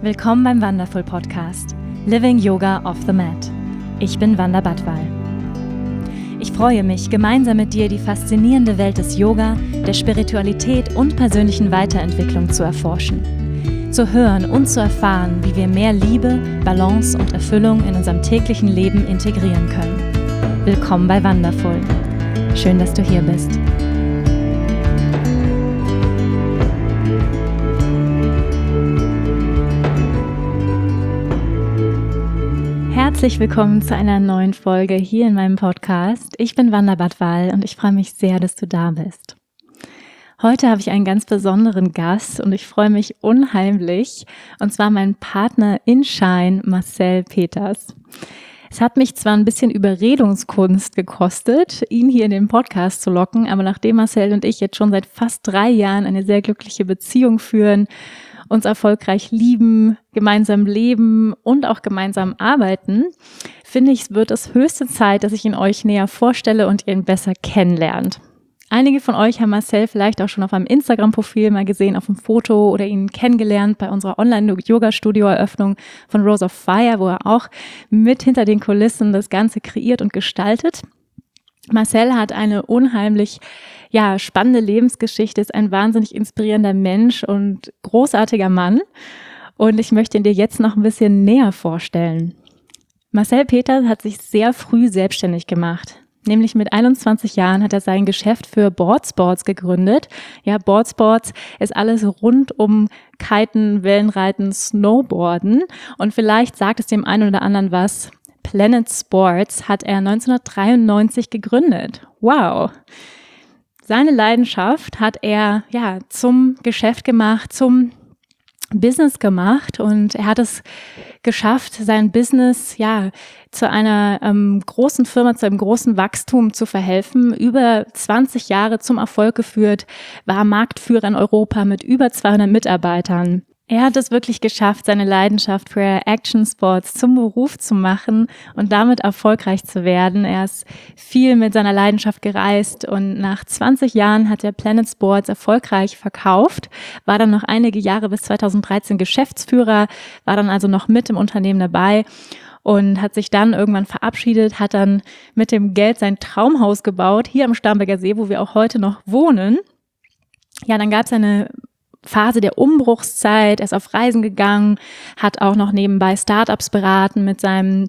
Willkommen beim Wonderful Podcast Living Yoga off the Mat. Ich bin Wanda Badwal. Ich freue mich, gemeinsam mit dir die faszinierende Welt des Yoga, der Spiritualität und persönlichen Weiterentwicklung zu erforschen. Zu hören und zu erfahren, wie wir mehr Liebe, Balance und Erfüllung in unserem täglichen Leben integrieren können. Willkommen bei Wonderful. Schön, dass du hier bist. Herzlich willkommen zu einer neuen Folge hier in meinem Podcast. Ich bin Wanda Badwal und ich freue mich sehr, dass du da bist. Heute habe ich einen ganz besonderen Gast und ich freue mich unheimlich, und zwar meinen Partner in Shine, Marcel Peters. Es hat mich zwar ein bisschen Überredungskunst gekostet, ihn hier in den Podcast zu locken, aber nachdem Marcel und ich jetzt schon seit fast 3 Jahren eine sehr glückliche Beziehung führen, uns erfolgreich lieben, gemeinsam leben und auch gemeinsam arbeiten, finde ich, es wird es höchste Zeit, dass ich ihn euch näher vorstelle und ihr ihn besser kennenlernt. Einige von euch haben Marcel vielleicht auch schon auf einem Instagram-Profil mal gesehen, auf einem Foto, oder ihn kennengelernt bei unserer Online-Yoga-Studio-Eröffnung von Rose of Fire, wo er auch mit hinter den Kulissen das Ganze kreiert und gestaltet. Marcel hat eine unheimlich spannende Lebensgeschichte, ist ein wahnsinnig inspirierender Mensch und großartiger Mann. Und ich möchte ihn dir jetzt noch ein bisschen näher vorstellen. Marcel Peters hat sich sehr früh selbstständig gemacht. Nämlich mit 21 Jahren hat er sein Geschäft für Boardsports gegründet. Ja, Boardsports ist alles rund um Kiten, Wellenreiten, Snowboarden. Und vielleicht sagt es dem einen oder anderen was. Planet Sports hat er 1993 gegründet. Wow! Seine Leidenschaft hat er zum Geschäft gemacht, zum Business gemacht, und er hat es geschafft, sein Business zu einer großen Firma, zu einem großen Wachstum zu verhelfen. Über 20 Jahre zum Erfolg geführt, war Marktführer in Europa mit über 200 Mitarbeitern. Er hat es wirklich geschafft, seine Leidenschaft für Action Sports zum Beruf zu machen und damit erfolgreich zu werden. Er ist viel mit seiner Leidenschaft gereist, und nach 20 Jahren hat er Planet Sports erfolgreich verkauft, war dann noch einige Jahre bis 2013 Geschäftsführer, war dann also noch mit im Unternehmen dabei und hat sich dann irgendwann verabschiedet, hat dann mit dem Geld sein Traumhaus gebaut, hier am Starnberger See, wo wir auch heute noch wohnen. Ja, dann gab es eine Phase der Umbruchszeit, er ist auf Reisen gegangen, hat auch noch nebenbei Startups beraten mit seinem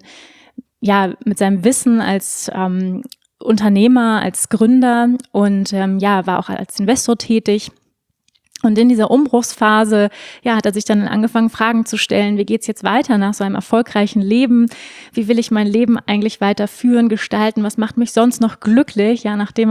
Wissen als Unternehmer, als Gründer, und war auch als Investor tätig. Und in dieser Umbruchsphase, hat er sich dann angefangen, Fragen zu stellen: Wie geht's jetzt weiter nach so einem erfolgreichen Leben? Wie will ich mein Leben eigentlich weiter führen, gestalten? Was macht mich sonst noch glücklich? Nachdem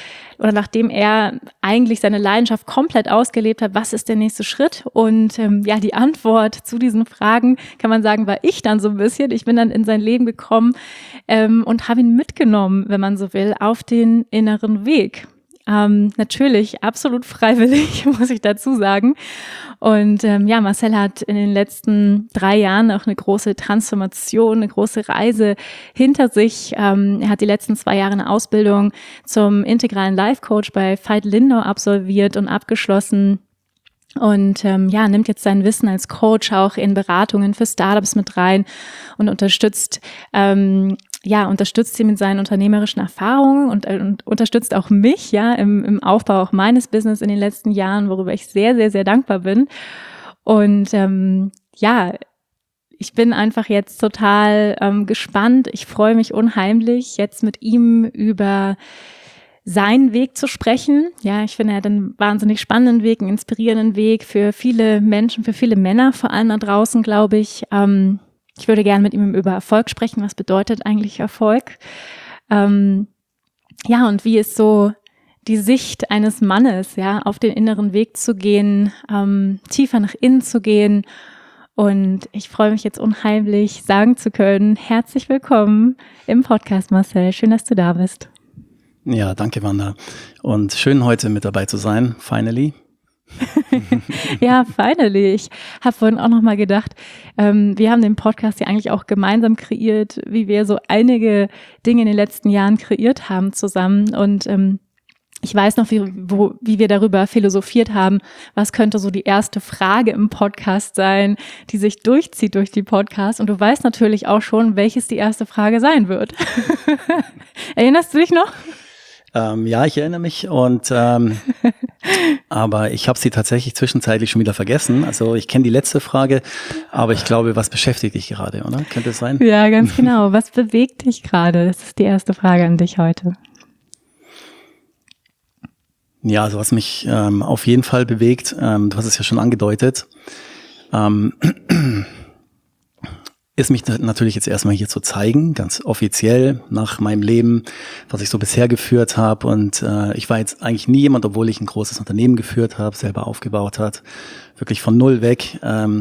er eigentlich seine Leidenschaft komplett ausgelebt hat, was ist der nächste Schritt? Und die Antwort zu diesen Fragen, kann man sagen, war ich dann so ein bisschen. Ich bin dann in sein Leben gekommen und habe ihn mitgenommen, wenn man so will, auf den inneren Weg. Natürlich absolut freiwillig, muss ich dazu sagen. Und Marcel hat in den letzten 3 Jahren auch eine große Transformation, eine große Reise hinter sich. Er hat die letzten 2 Jahre eine Ausbildung zum integralen Life Coach bei Veit Lindau absolviert und abgeschlossen. Und nimmt jetzt sein Wissen als Coach auch in Beratungen für Startups mit rein und unterstützt sie mit seinen unternehmerischen Erfahrungen und unterstützt auch mich im Aufbau auch meines Business in den letzten Jahren, worüber ich sehr, sehr, sehr dankbar bin. Und ich bin einfach jetzt total gespannt. Ich freue mich unheimlich, jetzt mit ihm über seinen Weg zu sprechen. Ja, ich finde, er hat einen wahnsinnig spannenden Weg, einen inspirierenden Weg für viele Menschen, für viele Männer, vor allem da draußen, glaube ich. Ich würde gerne mit ihm über Erfolg sprechen. Was bedeutet eigentlich Erfolg? Und wie ist so die Sicht eines Mannes, auf den inneren Weg zu gehen, tiefer nach innen zu gehen. Und ich freue mich jetzt unheimlich, sagen zu können: Herzlich willkommen im Podcast, Marcel. Schön, dass du da bist. Ja, danke, Wanda. Und schön, heute mit dabei zu sein, finally. Ja, finally. Ich habe vorhin auch nochmal gedacht, wir haben den Podcast ja eigentlich auch gemeinsam kreiert, wie wir so einige Dinge in den letzten Jahren kreiert haben zusammen. Und Ich weiß noch, wie wir darüber philosophiert haben, was könnte so die erste Frage im Podcast sein, die sich durchzieht durch die Podcasts. Und du weißt natürlich auch schon, welches die erste Frage sein wird. Erinnerst du dich noch? Ja, ich erinnere mich aber ich habe sie tatsächlich zwischenzeitlich schon wieder vergessen. Also ich kenne die letzte Frage, aber ich glaube, was beschäftigt dich gerade, oder? Könnte es sein? Ja, ganz genau. Was bewegt dich gerade? Das ist die erste Frage an dich heute. Ja, also was mich auf jeden Fall bewegt, du hast es ja schon angedeutet, ist mich natürlich jetzt erstmal hier zu zeigen, ganz offiziell nach meinem Leben, was ich so bisher geführt habe. Und ich war jetzt eigentlich nie jemand, obwohl ich ein großes Unternehmen geführt habe, selber aufgebaut hat, wirklich von null weg.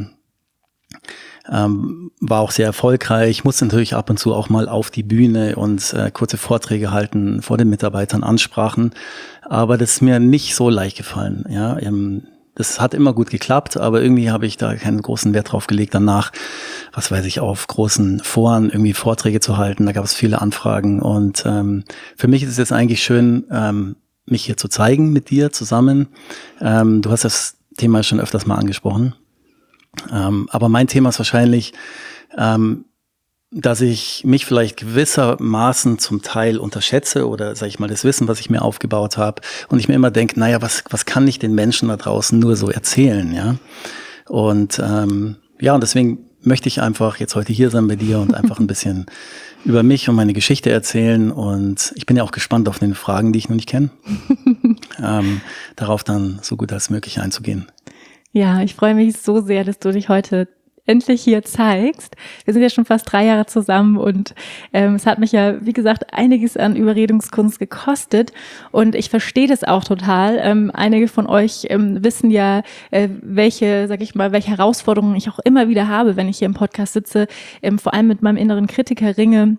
War auch sehr erfolgreich, musste natürlich ab und zu auch mal auf die Bühne und kurze Vorträge halten, vor den Mitarbeitern Ansprachen, aber das ist mir nicht so leicht gefallen. Ja, das hat immer gut geklappt, aber irgendwie habe ich da keinen großen Wert drauf gelegt, danach, was weiß ich, auf großen Foren irgendwie Vorträge zu halten. Da gab es viele Anfragen und für mich ist es jetzt eigentlich schön, mich hier zu zeigen mit dir zusammen. Du hast das Thema schon öfters mal angesprochen. Aber mein Thema ist wahrscheinlich, dass ich mich vielleicht gewissermaßen zum Teil unterschätze oder sage ich mal das Wissen, was ich mir aufgebaut habe und ich mir immer denke, naja, was kann ich den Menschen da draußen nur so erzählen, ja? Und und deswegen möchte ich einfach jetzt heute hier sein bei dir und einfach ein bisschen über mich und meine Geschichte erzählen und ich bin ja auch gespannt auf den Fragen, die ich noch nicht kenne, darauf dann so gut als möglich einzugehen. Ja, ich freue mich so sehr, dass du dich heute endlich hier zeigst. Wir sind ja schon fast 3 Jahre zusammen und es hat mich ja, wie gesagt, einiges an Überredungskunst gekostet und ich verstehe das auch total. Einige von euch wissen ja, welche Herausforderungen ich auch immer wieder habe, wenn ich hier im Podcast sitze, vor allem mit meinem inneren Kritiker ringe.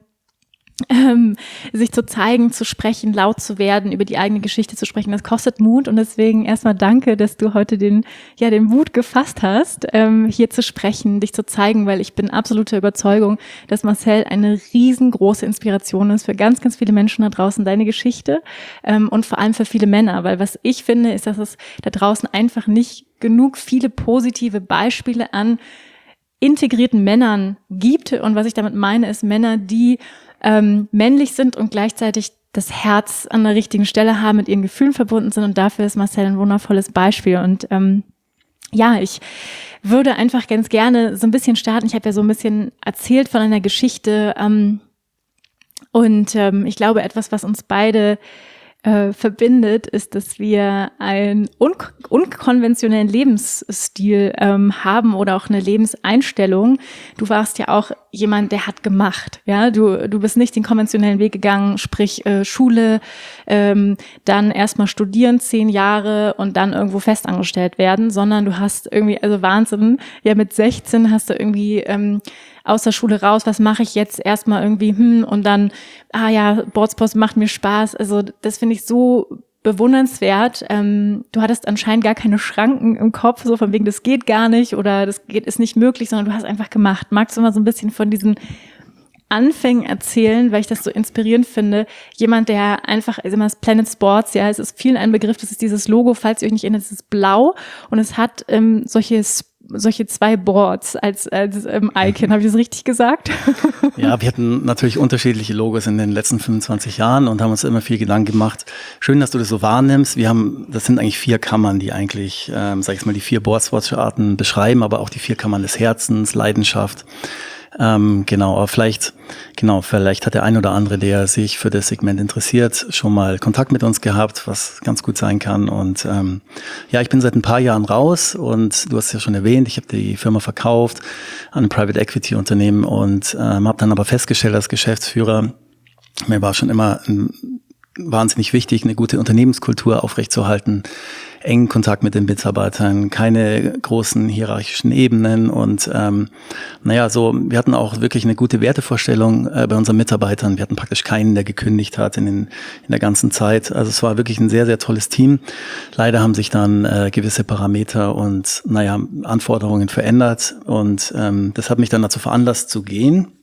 Sich zu zeigen, zu sprechen, laut zu werden, über die eigene Geschichte zu sprechen, das kostet Mut und deswegen erstmal danke, dass du heute den Mut gefasst hast, hier zu sprechen, dich zu zeigen, weil ich bin absoluter Überzeugung, dass Marcel eine riesengroße Inspiration ist für ganz, ganz viele Menschen da draußen, deine Geschichte und vor allem für viele Männer, weil was ich finde, ist, dass es da draußen einfach nicht genug viele positive Beispiele an integrierten Männern gibt und was ich damit meine, ist Männer, die männlich sind und gleichzeitig das Herz an der richtigen Stelle haben, mit ihren Gefühlen verbunden sind und dafür ist Marcel ein wundervolles Beispiel und ich würde einfach ganz gerne so ein bisschen starten. Ich habe ja so ein bisschen erzählt von einer Geschichte und ich glaube, etwas, was uns beide verbindet, ist, dass wir einen unkonventionellen Lebensstil haben oder auch eine Lebenseinstellung. Du warst ja auch jemand, der hat gemacht. Ja, du bist nicht den konventionellen Weg gegangen, sprich Schule, dann erstmal studieren 10 Jahre und dann irgendwo festangestellt werden, sondern du hast irgendwie, also Wahnsinn, ja mit 16 hast du irgendwie aus der Schule raus, was mache ich jetzt erstmal irgendwie und dann, Boardspost macht mir Spaß. Also das finde ich so bewundernswert. Du hattest anscheinend gar keine Schranken im Kopf, so von wegen, das geht gar nicht oder ist nicht möglich, sondern du hast einfach gemacht. Magst du mal so ein bisschen von diesen Anfängen erzählen, weil ich das so inspirierend finde. Jemand, der einfach, also immer das Planet Sports, ja, es ist vielen ein Begriff, das ist dieses Logo, falls ihr euch nicht erinnert, es ist blau und es hat solche 2 Boards als Icon. Habe ich das richtig gesagt? Ja, wir hatten natürlich unterschiedliche Logos in den letzten 25 Jahren und haben uns immer viel Gedanken gemacht. Schön, dass du das so wahrnimmst. Das sind eigentlich 4 Kammern, die eigentlich, die 4 Boardswatch-Arten beschreiben, aber auch die 4 Kammern des Herzens, Leidenschaft. Aber vielleicht hat der ein oder andere, der sich für das Segment interessiert, schon mal Kontakt mit uns gehabt, was ganz gut sein kann. Und ich bin seit ein paar Jahren raus und du hast es ja schon erwähnt, ich habe die Firma verkauft an ein Private Equity Unternehmen und habe dann aber festgestellt als Geschäftsführer, mir war schon immer wahnsinnig wichtig, eine gute Unternehmenskultur aufrechtzuerhalten, engen Kontakt mit den Mitarbeitern, keine großen hierarchischen Ebenen und wir hatten auch wirklich eine gute Wertevorstellung bei unseren Mitarbeitern. Wir hatten praktisch keinen, der gekündigt hat in der ganzen Zeit. Also es war wirklich ein sehr, sehr tolles Team. Leider haben sich dann gewisse Parameter und Anforderungen verändert und das hat mich dann dazu veranlasst zu gehen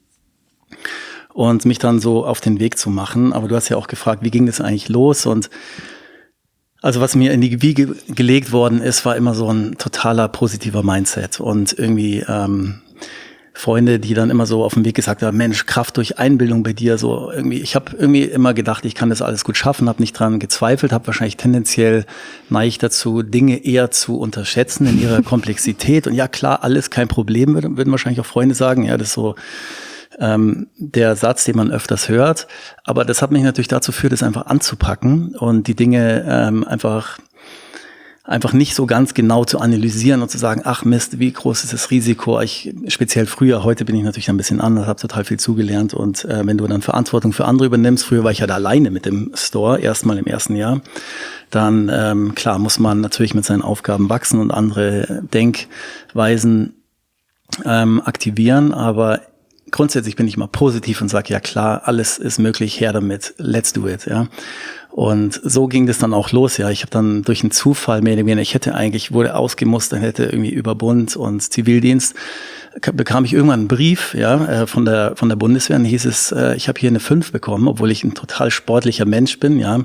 und mich dann so auf den Weg zu machen. Aber du hast ja auch gefragt, wie ging das eigentlich los? Und Also was mir in die Wiege gelegt worden ist, war immer so ein totaler positiver Mindset und irgendwie Freunde, die dann immer so auf dem Weg gesagt haben, Mensch, Kraft durch Einbildung bei dir, so irgendwie. Ich habe irgendwie immer gedacht, ich kann das alles gut schaffen, habe nicht dran gezweifelt, habe wahrscheinlich tendenziell neige ich dazu, Dinge eher zu unterschätzen in ihrer Komplexität. Und ja, klar, alles kein Problem, würden wahrscheinlich auch Freunde sagen. Ja, das ist so der Satz, den man öfters hört. Aber das hat mich natürlich dazu geführt, das einfach anzupacken und die Dinge einfach nicht so ganz genau zu analysieren und zu sagen, ach Mist, wie groß ist das Risiko? Speziell früher, heute bin ich natürlich ein bisschen anders, habe total viel zugelernt und wenn du dann Verantwortung für andere übernimmst, früher war ich ja da alleine mit dem Store, erstmal im ersten Jahr, dann klar muss man natürlich mit seinen Aufgaben wachsen und andere Denkweisen aktivieren, aber grundsätzlich bin ich mal positiv und sage, ja klar, alles ist möglich, her damit, let's do it, ja. Und so ging das dann auch los, ja. Ich habe dann durch einen Zufall mehr oder weniger, wurde ausgemustert, hätte irgendwie über Bund und Zivildienst, bekam ich irgendwann einen Brief, ja, von der Bundeswehr, und hieß es, ich habe hier eine 5 bekommen, obwohl ich ein total sportlich Mensch bin, ja.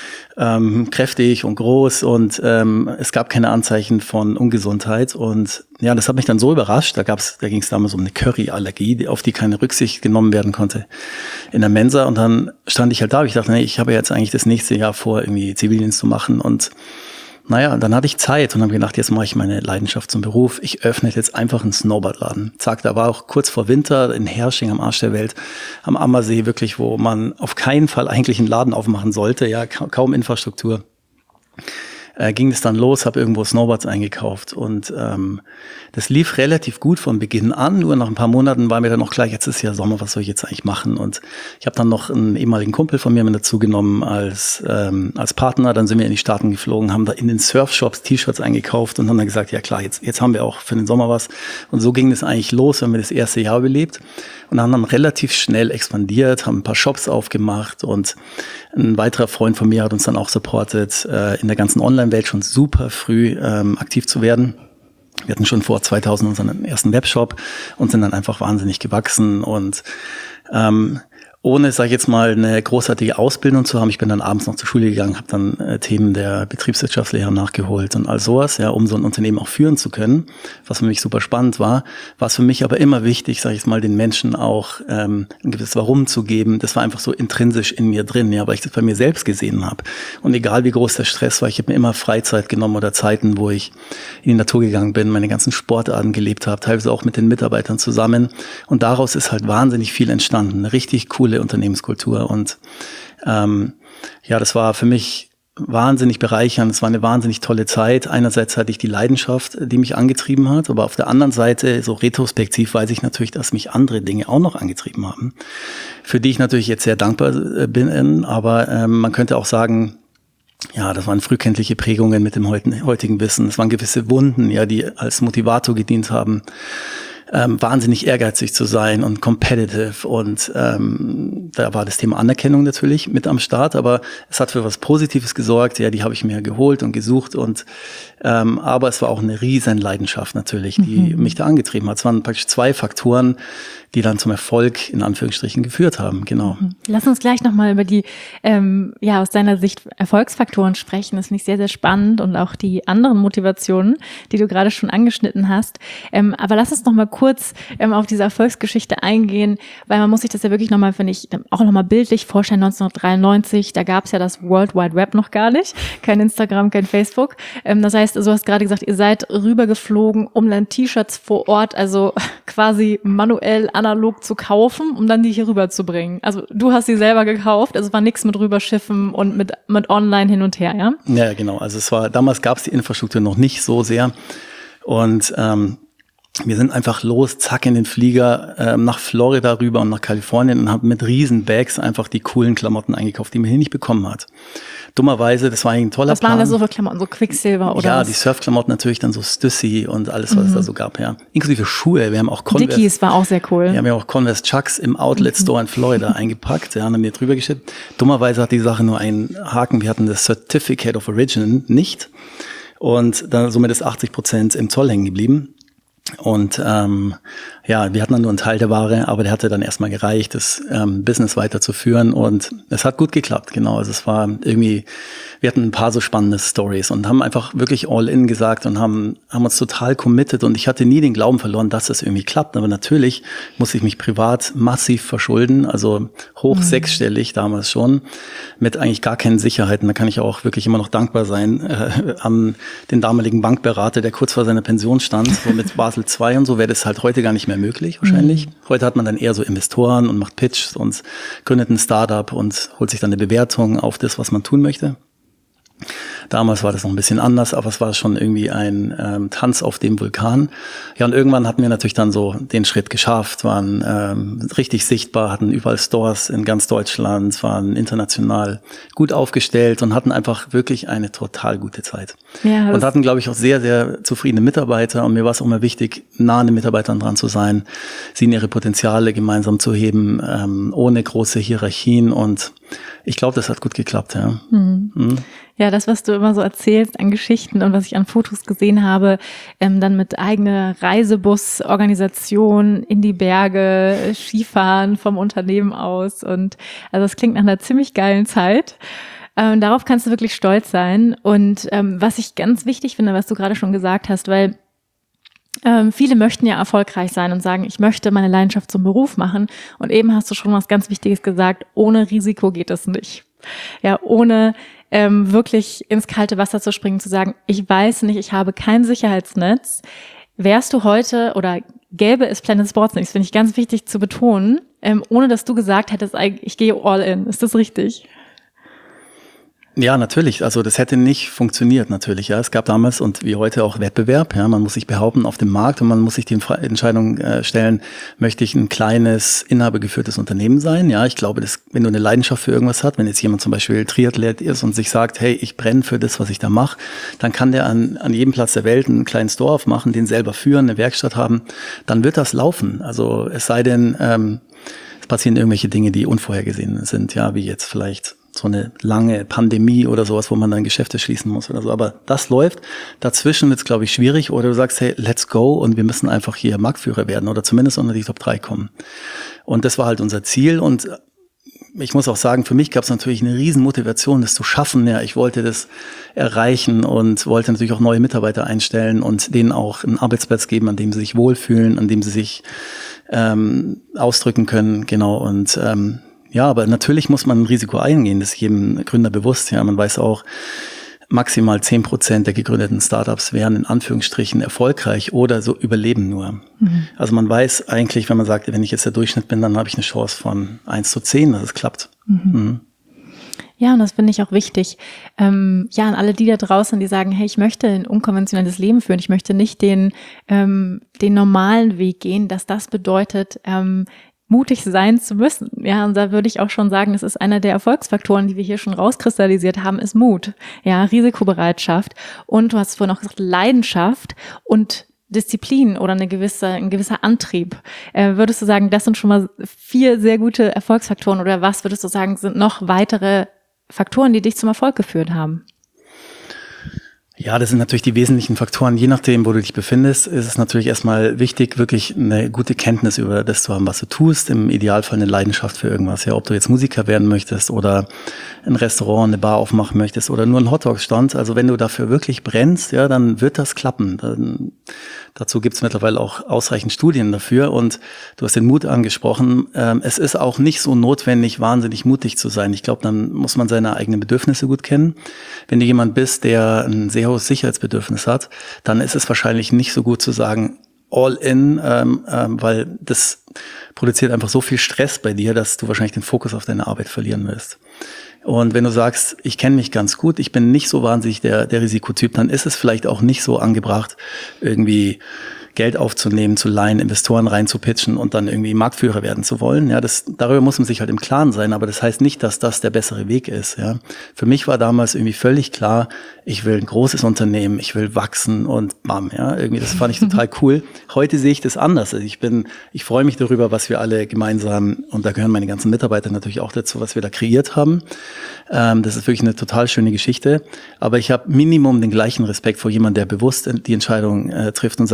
Kräftig und groß und es gab keine Anzeichen von Ungesundheit und ja, das hat mich dann so überrascht. Da ging es damals um eine Curryallergie, auf die keine Rücksicht genommen werden konnte in der Mensa und dann stand ich halt da, ich dachte, nee, ich habe jetzt eigentlich das nächste Jahr vor, irgendwie Zivildienst zu machen und naja, dann hatte ich Zeit und habe gedacht, jetzt mache ich meine Leidenschaft zum Beruf. Ich öffne jetzt einfach einen Snowboardladen. Zack, da war auch kurz vor Winter in Hersching am Arsch der Welt, am Ammersee wirklich, wo man auf keinen Fall eigentlich einen Laden aufmachen sollte, ja, kaum Infrastruktur. Ging es dann los, habe irgendwo Snowboards eingekauft und das lief relativ gut von Beginn an, nur nach ein paar Monaten war mir dann auch klar, jetzt ist ja Sommer, was soll ich jetzt eigentlich machen? Und ich habe dann noch einen ehemaligen Kumpel von mir mit dazu genommen als Partner, dann sind wir in die Staaten geflogen, haben da in den Surfshops T-Shirts eingekauft und haben dann gesagt, ja klar, jetzt haben wir auch für den Sommer was und so ging das eigentlich los, wenn wir das erste Jahr überlebt und haben dann relativ schnell expandiert, haben ein paar Shops aufgemacht und ein weiterer Freund von mir hat uns dann auch supportet, in der ganzen Online-Welt schon super früh aktiv zu werden. Wir hatten schon vor 2000 unseren ersten Webshop und sind dann einfach wahnsinnig gewachsen und ohne, sag ich jetzt mal, eine großartige Ausbildung zu haben. Ich bin dann abends noch zur Schule gegangen, habe dann Themen der Betriebswirtschaftslehre nachgeholt und all sowas, ja, um so ein Unternehmen auch führen zu können, was für mich super spannend war. War es für mich aber immer wichtig, sag ich jetzt mal, den Menschen auch ein gewisses Warum zu geben. Das war einfach so intrinsisch in mir drin, ja, weil ich das bei mir selbst gesehen habe. Und egal wie groß der Stress war, ich habe mir immer Freizeit genommen oder Zeiten, wo ich in die Natur gegangen bin, meine ganzen Sportarten gelebt habe, teilweise auch mit den Mitarbeitern zusammen. Und daraus ist halt wahnsinnig viel entstanden, eine richtig coole Unternehmenskultur und ja, das war für mich wahnsinnig bereichernd, es war eine wahnsinnig tolle Zeit. Einerseits hatte ich die Leidenschaft, die mich angetrieben hat, aber auf der anderen Seite, so retrospektiv, weiß ich natürlich, dass mich andere Dinge auch noch angetrieben haben, für die ich natürlich jetzt sehr dankbar bin, aber man könnte auch sagen, ja, das waren frühkindliche Prägungen mit dem heutigen Wissen, es waren gewisse Wunden, ja, die als Motivator gedient haben, wahnsinnig ehrgeizig zu sein und competitive und da war das Thema Anerkennung natürlich mit am Start, aber es hat für was Positives gesorgt, ja, die habe ich mir geholt und gesucht und aber es war auch eine riesen Leidenschaft natürlich, die mich da angetrieben hat. Es waren praktisch 2 Faktoren, die dann zum Erfolg in Anführungsstrichen geführt haben, genau. Lass uns gleich nochmal über die, ja, aus deiner Sicht Erfolgsfaktoren sprechen. Das finde ich sehr, sehr spannend und auch die anderen Motivationen, die du gerade schon angeschnitten hast. Aber lass uns nochmal kurz auf diese Erfolgsgeschichte eingehen, weil man muss sich das ja wirklich nochmal, finde ich, auch nochmal bildlich vorstellen. 1993, da gab es ja das World Wide Web noch gar nicht. Kein Instagram, kein Facebook. Das heißt, du hast gerade gesagt, ihr seid rübergeflogen, um dann T-Shirts vor Ort, also quasi manuell analog zu kaufen, um dann die hier rüber zu bringen. Also du hast sie selber gekauft, also es war nichts mit rüberschiffen und mit online hin und her, ja? Ja, genau. Also damals gab es die Infrastruktur noch nicht so sehr und wir sind einfach los, zack in den Flieger nach Florida rüber und nach Kalifornien und haben mit riesen Bags einfach die coolen Klamotten eingekauft, die man hier nicht bekommen hat. Dummerweise, das war eigentlich ein toller Plan. Was waren das so für Klamotten, so Quicksilver oder ja, was? Die Surfklamotten natürlich, dann so Stussy und alles, was es da so gab, ja. Inklusive Schuhe, wir haben auch Converse. Dickies war auch sehr cool. Wir haben ja auch Converse Chucks im Outlet Store in Florida eingepackt, ja, haben wir drüber geschippt. Dummerweise hat die Sache nur einen Haken, wir hatten das Certificate of Origin nicht und dann somit ist 80% im Zoll hängen geblieben. Und wir hatten dann nur einen Teil der Ware, aber der hatte dann erstmal gereicht, das Business weiterzuführen, und es hat gut geklappt, genau. Also es war irgendwie, wir hatten ein paar so spannende Stories und haben einfach wirklich all in gesagt und haben uns total committed, und ich hatte nie den Glauben verloren, dass es irgendwie klappt. Aber natürlich musste ich mich privat massiv verschulden, also hoch sechsstellig damals schon, mit eigentlich gar keinen Sicherheiten. Da kann ich auch wirklich immer noch dankbar sein an den damaligen Bankberater, der kurz vor seiner Pension stand, so mit Basel II und so, wäre das halt heute gar nicht mehr möglich wahrscheinlich. Heute hat man dann eher so Investoren und macht Pitches und gründet ein Startup und holt sich dann eine Bewertung auf das, was man tun möchte. Damals war das noch ein bisschen anders, aber es war schon irgendwie ein Tanz auf dem Vulkan. Ja, und irgendwann hatten wir natürlich dann so den Schritt geschafft, waren richtig sichtbar, hatten überall Stores in ganz Deutschland, waren international gut aufgestellt und hatten einfach wirklich eine total gute Zeit. Ja, und hatten, glaube ich, auch sehr, sehr zufriedene Mitarbeiter. Und mir war es auch immer wichtig, nah an den Mitarbeitern dran zu sein, sie in ihre Potenziale gemeinsam zu heben, ohne große Hierarchien. Und ich glaube, das hat gut geklappt, ja. Ja, das, was du immer so erzählst an Geschichten und was ich an Fotos gesehen habe, dann mit eigener Reisebusorganisation in die Berge, Skifahren vom Unternehmen aus, und also es klingt nach einer ziemlich geilen Zeit. Darauf kannst du wirklich stolz sein. Und was ich ganz wichtig finde, was du gerade schon gesagt hast, weil viele möchten ja erfolgreich sein und sagen, ich möchte meine Leidenschaft zum Beruf machen. Und eben hast du schon was ganz Wichtiges gesagt, ohne Risiko geht es nicht. Ja, ohne wirklich ins kalte Wasser zu springen, zu sagen, ich weiß nicht, ich habe kein Sicherheitsnetz. Wärst du heute oder gäbe es Planet Sports nicht, das finde ich ganz wichtig zu betonen, ohne dass du gesagt hättest, ich gehe all in. Ist das richtig? Ja, natürlich. Also das hätte nicht funktioniert, natürlich. Ja, es gab damals und wie heute auch Wettbewerb. Ja, man muss sich behaupten auf dem Markt und man muss sich die Entscheidung stellen: Möchte ich ein kleines inhabergeführtes Unternehmen sein? Ja, ich glaube, dass wenn du eine Leidenschaft für irgendwas hast, wenn jetzt jemand zum Beispiel Triathlet ist und sich sagt, hey, ich brenne für das, was ich da mache, dann kann der an jedem Platz der Welt einen kleinen Store aufmachen, den selber führen, eine Werkstatt haben. Dann wird das laufen. Also es sei denn, es passieren irgendwelche Dinge, die unvorhergesehen sind. Ja, wie jetzt vielleicht so eine lange Pandemie oder sowas, wo man dann Geschäfte schließen muss oder so. Aber das läuft. Dazwischen wird es, glaube ich, schwierig. Oder du sagst, hey, let's go und wir müssen einfach hier Marktführer werden oder zumindest unter die Top 3 kommen. Und das war halt unser Ziel. Und ich muss auch sagen, für mich gab es natürlich eine riesen Motivation, das zu schaffen. Ja, ich wollte das erreichen und wollte natürlich auch neue Mitarbeiter einstellen und denen auch einen Arbeitsplatz geben, an dem sie sich wohlfühlen, an dem sie sich ausdrücken können. Genau. Und ja, aber natürlich muss man ein Risiko eingehen, das ist jedem Gründer bewusst. Ja, man weiß auch, maximal 10% der gegründeten Startups wären in Anführungsstrichen erfolgreich oder so überleben nur. Also man weiß eigentlich, wenn man sagt, wenn ich jetzt der Durchschnitt bin, dann habe ich eine Chance von 1:10, dass es klappt. Ja, und das finde ich auch wichtig. Ja, an alle die da draußen, die sagen, hey, ich möchte ein unkonventionelles Leben führen, ich möchte nicht den normalen Weg gehen, dass das bedeutet, mutig sein zu müssen. Ja, und da würde ich auch schon sagen, das ist einer der Erfolgsfaktoren, die wir hier schon rauskristallisiert haben, ist Mut. Ja, Risikobereitschaft. Und du hast vorhin auch gesagt, Leidenschaft und Disziplin oder ein gewisser Antrieb. Würdest du sagen, das sind schon mal 4 sehr gute Erfolgsfaktoren, oder was würdest du sagen, sind noch weitere Faktoren, die dich zum Erfolg geführt haben? Ja, das sind natürlich die wesentlichen Faktoren. Je nachdem, wo du dich befindest, ist es natürlich erstmal wichtig, wirklich eine gute Kenntnis über das zu haben, was du tust. Im Idealfall eine Leidenschaft für irgendwas. Ja, ob du jetzt Musiker werden möchtest oder ein Restaurant, eine Bar aufmachen möchtest oder nur einen Hotdog-Stand. Also wenn du dafür wirklich brennst, ja, dann wird das klappen. Dazu gibt es mittlerweile auch ausreichend Studien dafür. Und du hast den Mut angesprochen. Es ist auch nicht so notwendig, wahnsinnig mutig zu sein. Ich glaube, dann muss man seine eigenen Bedürfnisse gut kennen. Wenn du jemand bist, der ein sehr hohes Sicherheitsbedürfnis hat, dann ist es wahrscheinlich nicht so gut zu sagen, all in, weil das produziert einfach so viel Stress bei dir, dass du wahrscheinlich den Fokus auf deine Arbeit verlieren wirst. Und wenn du sagst, ich kenne mich ganz gut, ich bin nicht so wahnsinnig der Risikotyp, dann ist es vielleicht auch nicht so angebracht, irgendwie Geld aufzunehmen, zu leihen, Investoren reinzupitchen und dann irgendwie Marktführer werden zu wollen. Ja, darüber muss man sich halt im Klaren sein, aber das heißt nicht, dass das der bessere Weg ist. Ja, für mich war damals irgendwie völlig klar, ich will ein großes Unternehmen, ich will wachsen und bam, ja, irgendwie das fand ich total cool. Heute sehe ich das anders. Also ich freue mich darüber, was wir alle gemeinsam, und da gehören meine ganzen Mitarbeiter natürlich auch dazu, was wir da kreiert haben. Das ist wirklich eine total schöne Geschichte, aber ich habe Minimum den gleichen Respekt vor jemandem, der bewusst die Entscheidung trifft und sagt,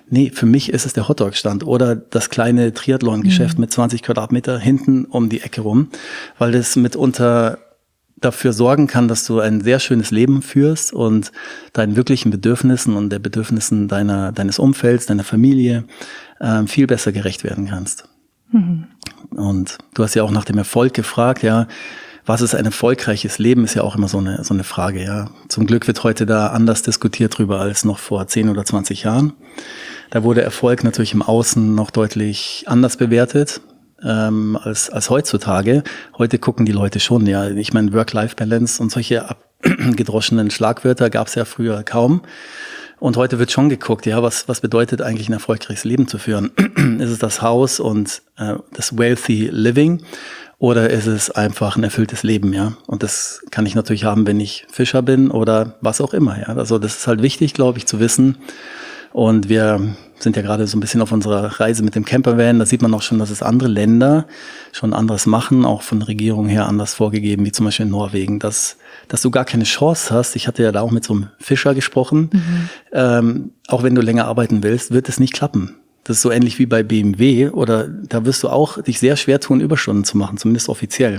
Nee, für mich ist es der Hotdog-Stand oder das kleine Triathlon-Geschäft mit 20 Quadratmeter hinten um die Ecke rum, weil das mitunter dafür sorgen kann, dass du ein sehr schönes Leben führst und deinen wirklichen Bedürfnissen und der Bedürfnissen deines Umfelds, deiner Familie viel besser gerecht werden kannst. Und du hast ja auch nach dem Erfolg gefragt, ja, was ist ein erfolgreiches Leben, ist ja auch immer so eine Frage, ja. Zum Glück wird heute da anders diskutiert drüber als noch vor 10 oder 20 Jahren. Da wurde Erfolg natürlich im Außen noch deutlich anders bewertet als heutzutage. Heute gucken die Leute schon, ja, ich meine Work-Life-Balance und solche abgedroschenen Schlagwörter gab es ja früher kaum. Und heute wird schon geguckt, ja, was bedeutet eigentlich ein erfolgreiches Leben zu führen? Ist es das Haus und das wealthy living oder ist es einfach ein erfülltes Leben, ja? Und das kann ich natürlich haben, wenn ich Fischer bin oder was auch immer, ja. Also das ist halt wichtig, glaube ich, zu wissen. Und wir sind ja gerade so ein bisschen auf unserer Reise mit dem Campervan. Da sieht man auch schon, dass es andere Länder schon anderes machen, auch von der Regierung her anders vorgegeben, wie zum Beispiel in Norwegen, dass du gar keine Chance hast. Ich hatte ja da auch mit so einem Fischer gesprochen. Auch wenn du länger arbeiten willst, wird es nicht klappen. Das ist so ähnlich wie bei BMW oder da wirst du auch dich sehr schwer tun, Überstunden zu machen, zumindest offiziell.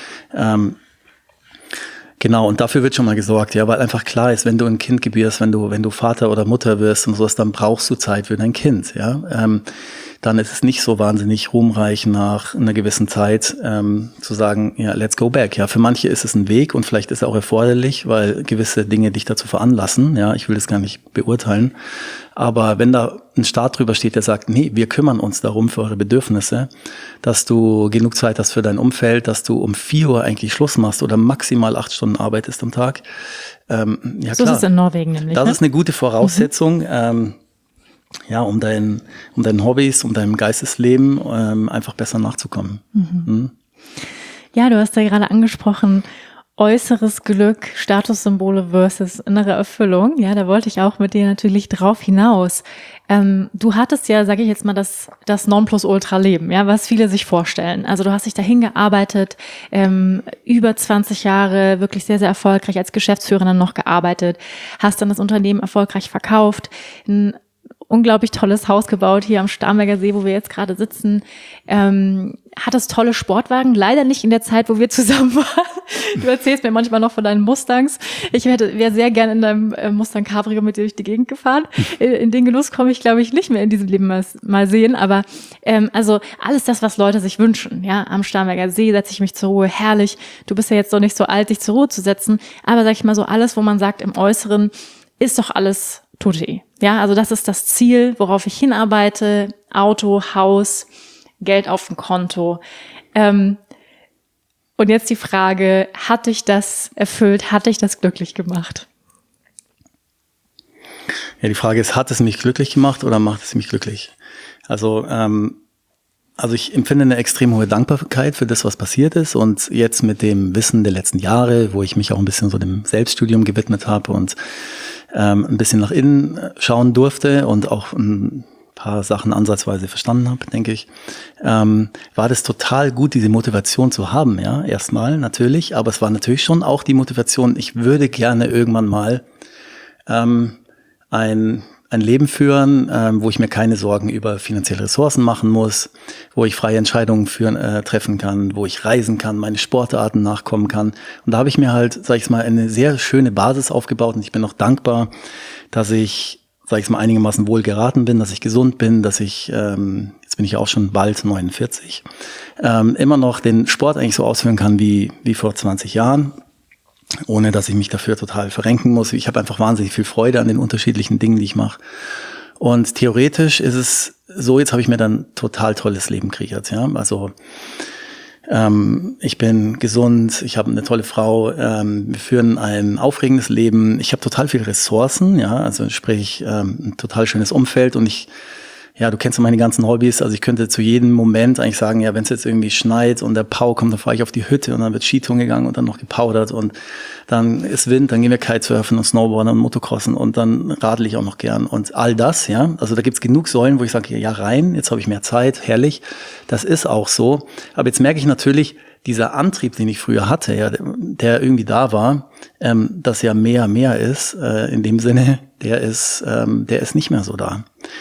Genau, und dafür wird schon mal gesorgt, ja, weil einfach klar ist, wenn du ein Kind gebierst, wenn du Vater oder Mutter wirst und sowas, dann brauchst du Zeit für dein Kind, ja. Dann ist es nicht so wahnsinnig ruhmreich nach einer gewissen Zeit zu sagen, ja, let's go back. Ja, für manche ist es ein Weg und vielleicht ist er auch erforderlich, weil gewisse Dinge dich dazu veranlassen. Ja, ich will das gar nicht beurteilen. Aber wenn da ein Staat drüber steht, der sagt, nee, wir kümmern uns darum für eure Bedürfnisse, dass du genug Zeit hast für dein Umfeld, dass du um 4 Uhr eigentlich Schluss machst oder maximal 8 Stunden arbeitest am Tag. Ja, so klar. ist es in Norwegen nämlich. Das ist eine gute Voraussetzung. Ja, um deinen Hobbys, um deinem Geistesleben einfach besser nachzukommen. Ja, du hast ja gerade angesprochen, äußeres Glück, Statussymbole versus innere Erfüllung. Ja, da wollte ich auch mit dir natürlich drauf hinaus. Du hattest ja, sage ich jetzt mal, das Nonplusultra-Leben, ja, was viele sich vorstellen. Also du hast dich dahin gearbeitet, über 20 Jahre wirklich sehr, sehr erfolgreich als Geschäftsführerin noch gearbeitet, hast dann das Unternehmen erfolgreich verkauft, ein unglaublich tolles Haus gebaut hier am Starnberger See, wo wir jetzt gerade sitzen. Hattest tolle Sportwagen, leider nicht in der Zeit, wo wir zusammen waren. Du erzählst mir manchmal noch von deinen Mustangs. Ich wäre sehr gern in deinem Mustang Cabrio mit dir durch die Gegend gefahren. In den Genuss komme ich, glaube ich, nicht mehr in diesem Leben mal sehen. Aber also alles das, was Leute sich wünschen. Ja, am Starnberger See setze ich mich zur Ruhe. Herrlich. Du bist ja jetzt noch nicht so alt, dich zur Ruhe zu setzen. Aber sag ich mal so, alles, wo man sagt, im Äußeren ist doch alles tutti. Ja, also das ist das Ziel, worauf ich hinarbeite. Auto, Haus, Geld auf dem Konto. Und jetzt die Frage, hat dich das erfüllt, hat dich das glücklich gemacht? Ja, die Frage ist, hat es mich glücklich gemacht oder macht es mich glücklich? Also ich empfinde eine extrem hohe Dankbarkeit für das, was passiert ist und jetzt mit dem Wissen der letzten Jahre, wo ich mich auch ein bisschen so dem Selbststudium gewidmet habe und ein bisschen nach innen schauen durfte und auch ein paar Sachen ansatzweise verstanden habe, denke ich, war das total gut, diese Motivation zu haben, ja, erstmal natürlich, aber es war natürlich schon auch die Motivation, ich würde gerne irgendwann mal ein Leben führen, wo ich mir keine Sorgen über finanzielle Ressourcen machen muss, wo ich freie Entscheidungen treffen kann, wo ich reisen kann, meine Sportarten nachkommen kann. Und da habe ich mir halt, sag ich mal, eine sehr schöne Basis aufgebaut und ich bin auch dankbar, dass ich, sag ich mal, einigermaßen wohl geraten bin, dass ich gesund bin, dass ich, jetzt bin ich auch schon bald 49, immer noch den Sport eigentlich so ausführen kann wie vor 20 Jahren. Ohne dass ich mich dafür total verrenken muss. Ich habe einfach wahnsinnig viel Freude an den unterschiedlichen Dingen, die ich mache. Und theoretisch ist es so, jetzt habe ich mir dann total tolles Leben kreiert. Ja? Also ich bin gesund, ich habe eine tolle Frau, wir führen ein aufregendes Leben. Ich habe total viele Ressourcen, ja, also sprich ein total schönes Umfeld und ja, du kennst ja meine ganzen Hobbys, also ich könnte zu jedem Moment eigentlich sagen, ja, wenn es jetzt irgendwie schneit und der Pau kommt, dann fahre ich auf die Hütte und dann wird Skitouren gegangen und dann noch gepowdert und dann ist Wind, dann gehen wir Kitesurfen und Snowboarden und Motocrossen und dann radle ich auch noch gern und all das, ja, also da gibt's genug Säulen, wo ich sage, ja rein, jetzt habe ich mehr Zeit, herrlich, das ist auch so, aber jetzt merke ich natürlich, dieser Antrieb, den ich früher hatte, ja, der irgendwie da war, dass ja mehr ist, in dem Sinne, der ist nicht mehr so da.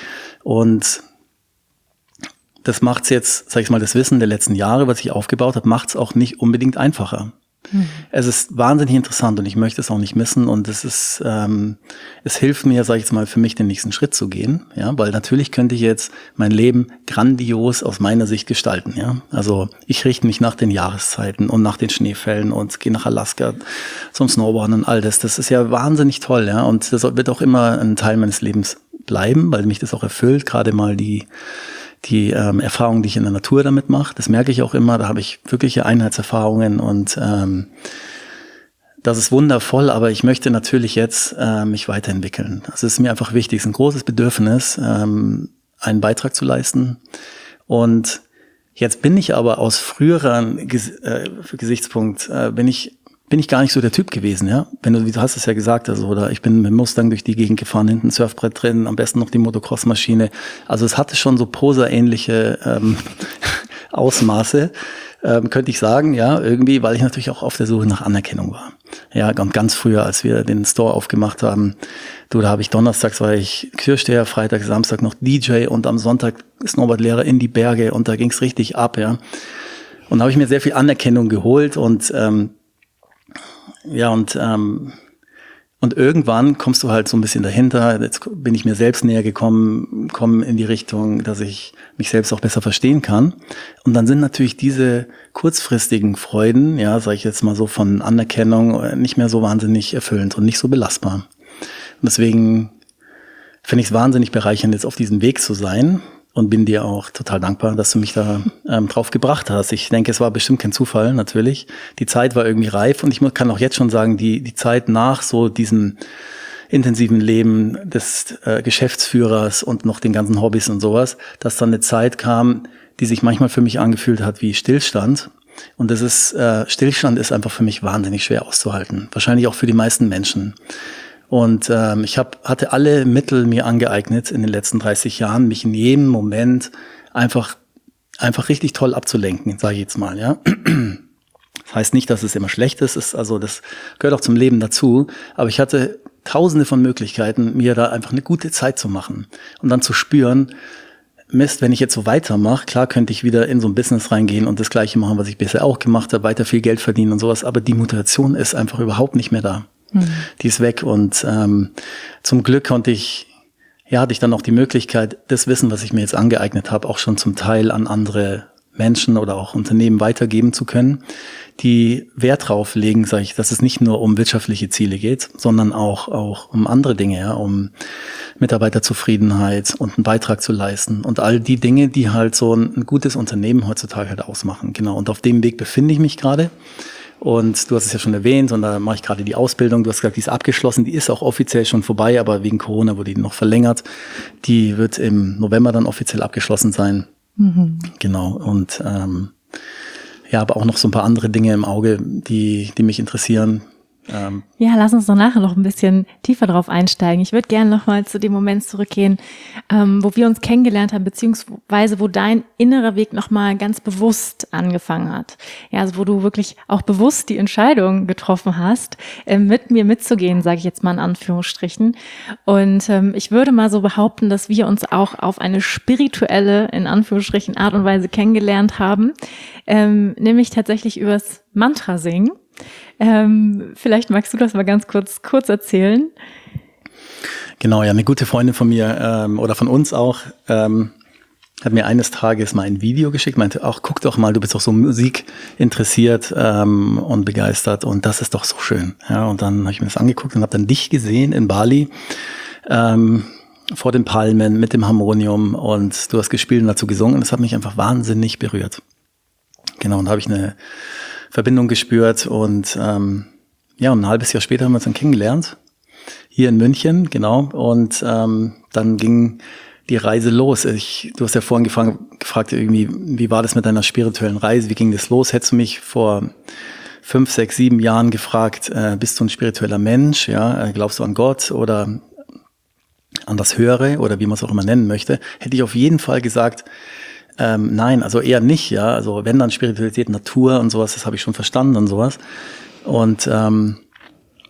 Und das macht's jetzt, sag ich mal, das Wissen der letzten Jahre, was ich aufgebaut habe, macht's auch nicht unbedingt einfacher. Es ist wahnsinnig interessant und ich möchte es auch nicht missen und es hilft mir, sage ich jetzt mal, für mich den nächsten Schritt zu gehen, ja, weil natürlich könnte ich jetzt mein Leben grandios aus meiner Sicht gestalten, ja. Also ich richte mich nach den Jahreszeiten und nach den Schneefällen und gehe nach Alaska zum Snowboarden und all das. Das ist ja wahnsinnig toll, ja, und das wird auch immer ein Teil meines Lebens bleiben, weil mich das auch erfüllt, gerade mal die Erfahrungen, die ich in der Natur damit mache, das merke ich auch immer, da habe ich wirkliche Einheitserfahrungen und das ist wundervoll, aber ich möchte natürlich jetzt mich weiterentwickeln. Das ist mir einfach wichtig, es ist ein großes Bedürfnis, einen Beitrag zu leisten und jetzt bin ich aber aus früheren Gesichtspunkt, bin ich gar nicht so der Typ gewesen, ja. Du hast es ja gesagt, also, oder ich bin mit dem Mustang durch die Gegend gefahren, hinten ein Surfbrett drin, am besten noch die Motocross-Maschine. Also es hatte schon so Poser-ähnliche Ausmaße, könnte ich sagen, ja, irgendwie, weil ich natürlich auch auf der Suche nach Anerkennung war. Ja, und ganz früher, als wir den Store aufgemacht haben, da habe ich donnerstags war ich Türsteher, Freitag, Samstag noch DJ und am Sonntag Snowboardlehrer in die Berge und da ging's richtig ab, ja. Und da habe ich mir sehr viel Anerkennung geholt und und irgendwann kommst du halt so ein bisschen dahinter. Jetzt bin ich mir selbst näher gekommen, komme in die Richtung, dass ich mich selbst auch besser verstehen kann. Und dann sind natürlich diese kurzfristigen Freuden, ja, sage ich jetzt mal so von Anerkennung, nicht mehr so wahnsinnig erfüllend und nicht so belastbar. Und deswegen finde ich es wahnsinnig bereichernd, jetzt auf diesem Weg zu sein. Und bin dir auch total dankbar, dass du mich da drauf gebracht hast. Ich denke, es war bestimmt kein Zufall, natürlich. Die Zeit war irgendwie reif und ich kann auch jetzt schon sagen, die Zeit nach so diesem intensiven Leben des Geschäftsführers und noch den ganzen Hobbys und sowas, dass dann eine Zeit kam, die sich manchmal für mich angefühlt hat wie Stillstand. Und das ist Stillstand ist einfach für mich wahnsinnig schwer auszuhalten. Wahrscheinlich auch für die meisten Menschen. Und ich hatte alle Mittel mir angeeignet in den letzten 30 Jahren, mich in jedem Moment einfach richtig toll abzulenken, sage ich jetzt mal, ja. Das heißt nicht, dass es immer schlecht ist, das gehört auch zum Leben dazu. Aber ich hatte tausende von Möglichkeiten, mir da einfach eine gute Zeit zu machen und dann zu spüren, Mist, wenn ich jetzt so weitermache, klar könnte ich wieder in so ein Business reingehen und das Gleiche machen, was ich bisher auch gemacht habe, weiter viel Geld verdienen und sowas. Aber die Motivation ist einfach überhaupt nicht mehr da. Die ist weg und zum Glück hatte ich dann auch die Möglichkeit, das Wissen, was ich mir jetzt angeeignet habe, auch schon zum Teil an andere Menschen oder auch Unternehmen weitergeben zu können, die Wert drauf legen, sage ich, dass es nicht nur um wirtschaftliche Ziele geht, sondern auch um andere Dinge, ja, um Mitarbeiterzufriedenheit und einen Beitrag zu leisten und all die Dinge, die halt so ein gutes Unternehmen heutzutage halt ausmachen. Genau, und auf dem Weg befinde ich mich gerade. Und du hast es ja schon erwähnt, und da mache ich gerade die Ausbildung. Du hast gesagt, die ist abgeschlossen, die ist auch offiziell schon vorbei, aber wegen Corona wurde die noch verlängert. Die wird im November dann offiziell abgeschlossen sein. Mhm. Genau. Und aber auch noch so ein paar andere Dinge im Auge, die mich interessieren. Ja, lass uns doch nachher noch ein bisschen tiefer drauf einsteigen. Ich würde gerne noch mal zu dem Moment zurückgehen, wo wir uns kennengelernt haben, beziehungsweise wo dein innerer Weg noch mal ganz bewusst angefangen hat. Ja, also wo du wirklich auch bewusst die Entscheidung getroffen hast, mit mir mitzugehen, sage ich jetzt mal in Anführungsstrichen. Und ich würde mal so behaupten, dass wir uns auch auf eine spirituelle, in Anführungsstrichen, Art und Weise kennengelernt haben, nämlich tatsächlich übers Mantra singen. Vielleicht magst du das mal ganz kurz erzählen. Genau, ja, eine gute Freundin von mir oder von uns auch hat mir eines Tages mal ein Video geschickt, meinte, ach, guck doch mal, du bist doch so Musik interessiert und begeistert und das ist doch so schön. Ja, und dann habe ich mir das angeguckt und habe dann dich gesehen in Bali vor den Palmen mit dem Harmonium und du hast gespielt und dazu gesungen und das hat mich einfach wahnsinnig berührt. Genau, und da habe ich eine Verbindung gespürt und und ein halbes Jahr später haben wir uns dann kennengelernt, hier in München, genau, und dann ging die Reise los. Du hast ja vorhin gefragt, irgendwie, wie war das mit deiner spirituellen Reise, wie ging das los? Hättest du mich vor 5, 6, 7 Jahren gefragt, bist du ein spiritueller Mensch, ja, glaubst du an Gott oder an das Höhere oder wie man es auch immer nennen möchte, hätte ich auf jeden Fall gesagt, nein, also eher nicht, ja. Also wenn dann Spiritualität, Natur und sowas, das habe ich schon verstanden und sowas. Und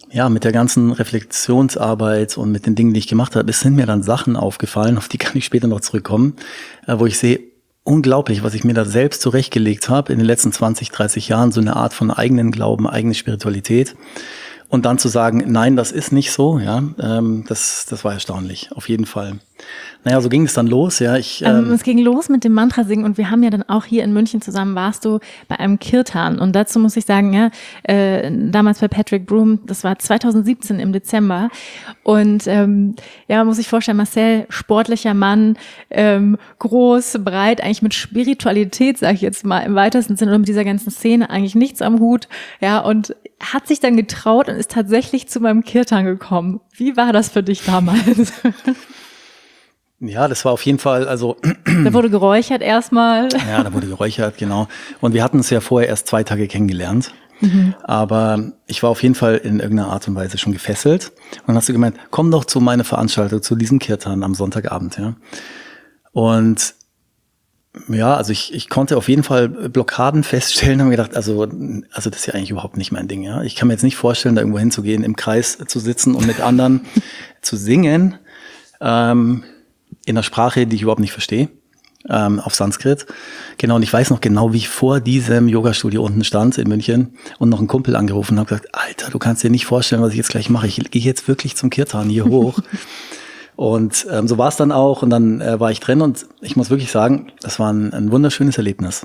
mit der ganzen Reflexionsarbeit und mit den Dingen, die ich gemacht habe, es sind mir dann Sachen aufgefallen, auf die kann ich später noch zurückkommen, wo ich sehe, unglaublich, was ich mir da selbst zurechtgelegt habe in den letzten 20, 30 Jahren, so eine Art von eigenen Glauben, eigene Spiritualität. Und dann zu sagen, nein, das ist nicht so, ja, das war erstaunlich, auf jeden Fall. Naja, so ging es dann los, ja. Es ging los mit dem Mantra-Singen und wir haben ja dann auch hier in München zusammen, warst du bei einem Kirtan. Und dazu muss ich sagen, ja, damals bei Patrick Broom, das war 2017 im Dezember. Und man muss sich vorstellen, Marcel, sportlicher Mann, groß, breit, eigentlich mit Spiritualität, sage ich jetzt mal im weitesten Sinne, oder mit dieser ganzen Szene eigentlich nichts am Hut, ja, und hat sich dann getraut und ist tatsächlich zu meinem Kirtan gekommen. Wie war das für dich damals? Ja, das war auf jeden Fall, also. Da wurde geräuchert erstmal. Ja, da wurde geräuchert, genau. Und wir hatten uns ja vorher erst 2 Tage kennengelernt. Aber ich war auf jeden Fall in irgendeiner Art und Weise schon gefesselt. Und dann hast du gemeint, komm doch zu meiner Veranstaltung, zu diesem Kirtan am Sonntagabend, ja. Und ja, also ich konnte auf jeden Fall Blockaden feststellen, habe mir gedacht, also das ist ja eigentlich überhaupt nicht mein Ding, ja. Ich kann mir jetzt nicht vorstellen, da irgendwo hinzugehen, im Kreis zu sitzen und mit anderen zu singen, in einer Sprache, die ich überhaupt nicht verstehe, auf Sanskrit. Genau, und ich weiß noch genau, wie ich vor diesem Yogastudio unten stand in München und noch einen Kumpel angerufen habe, gesagt, Alter, du kannst dir nicht vorstellen, was ich jetzt gleich mache. Ich gehe jetzt wirklich zum Kirtan hier hoch. Und so war es dann auch. Und dann war ich drin und ich muss wirklich sagen, das war ein wunderschönes Erlebnis.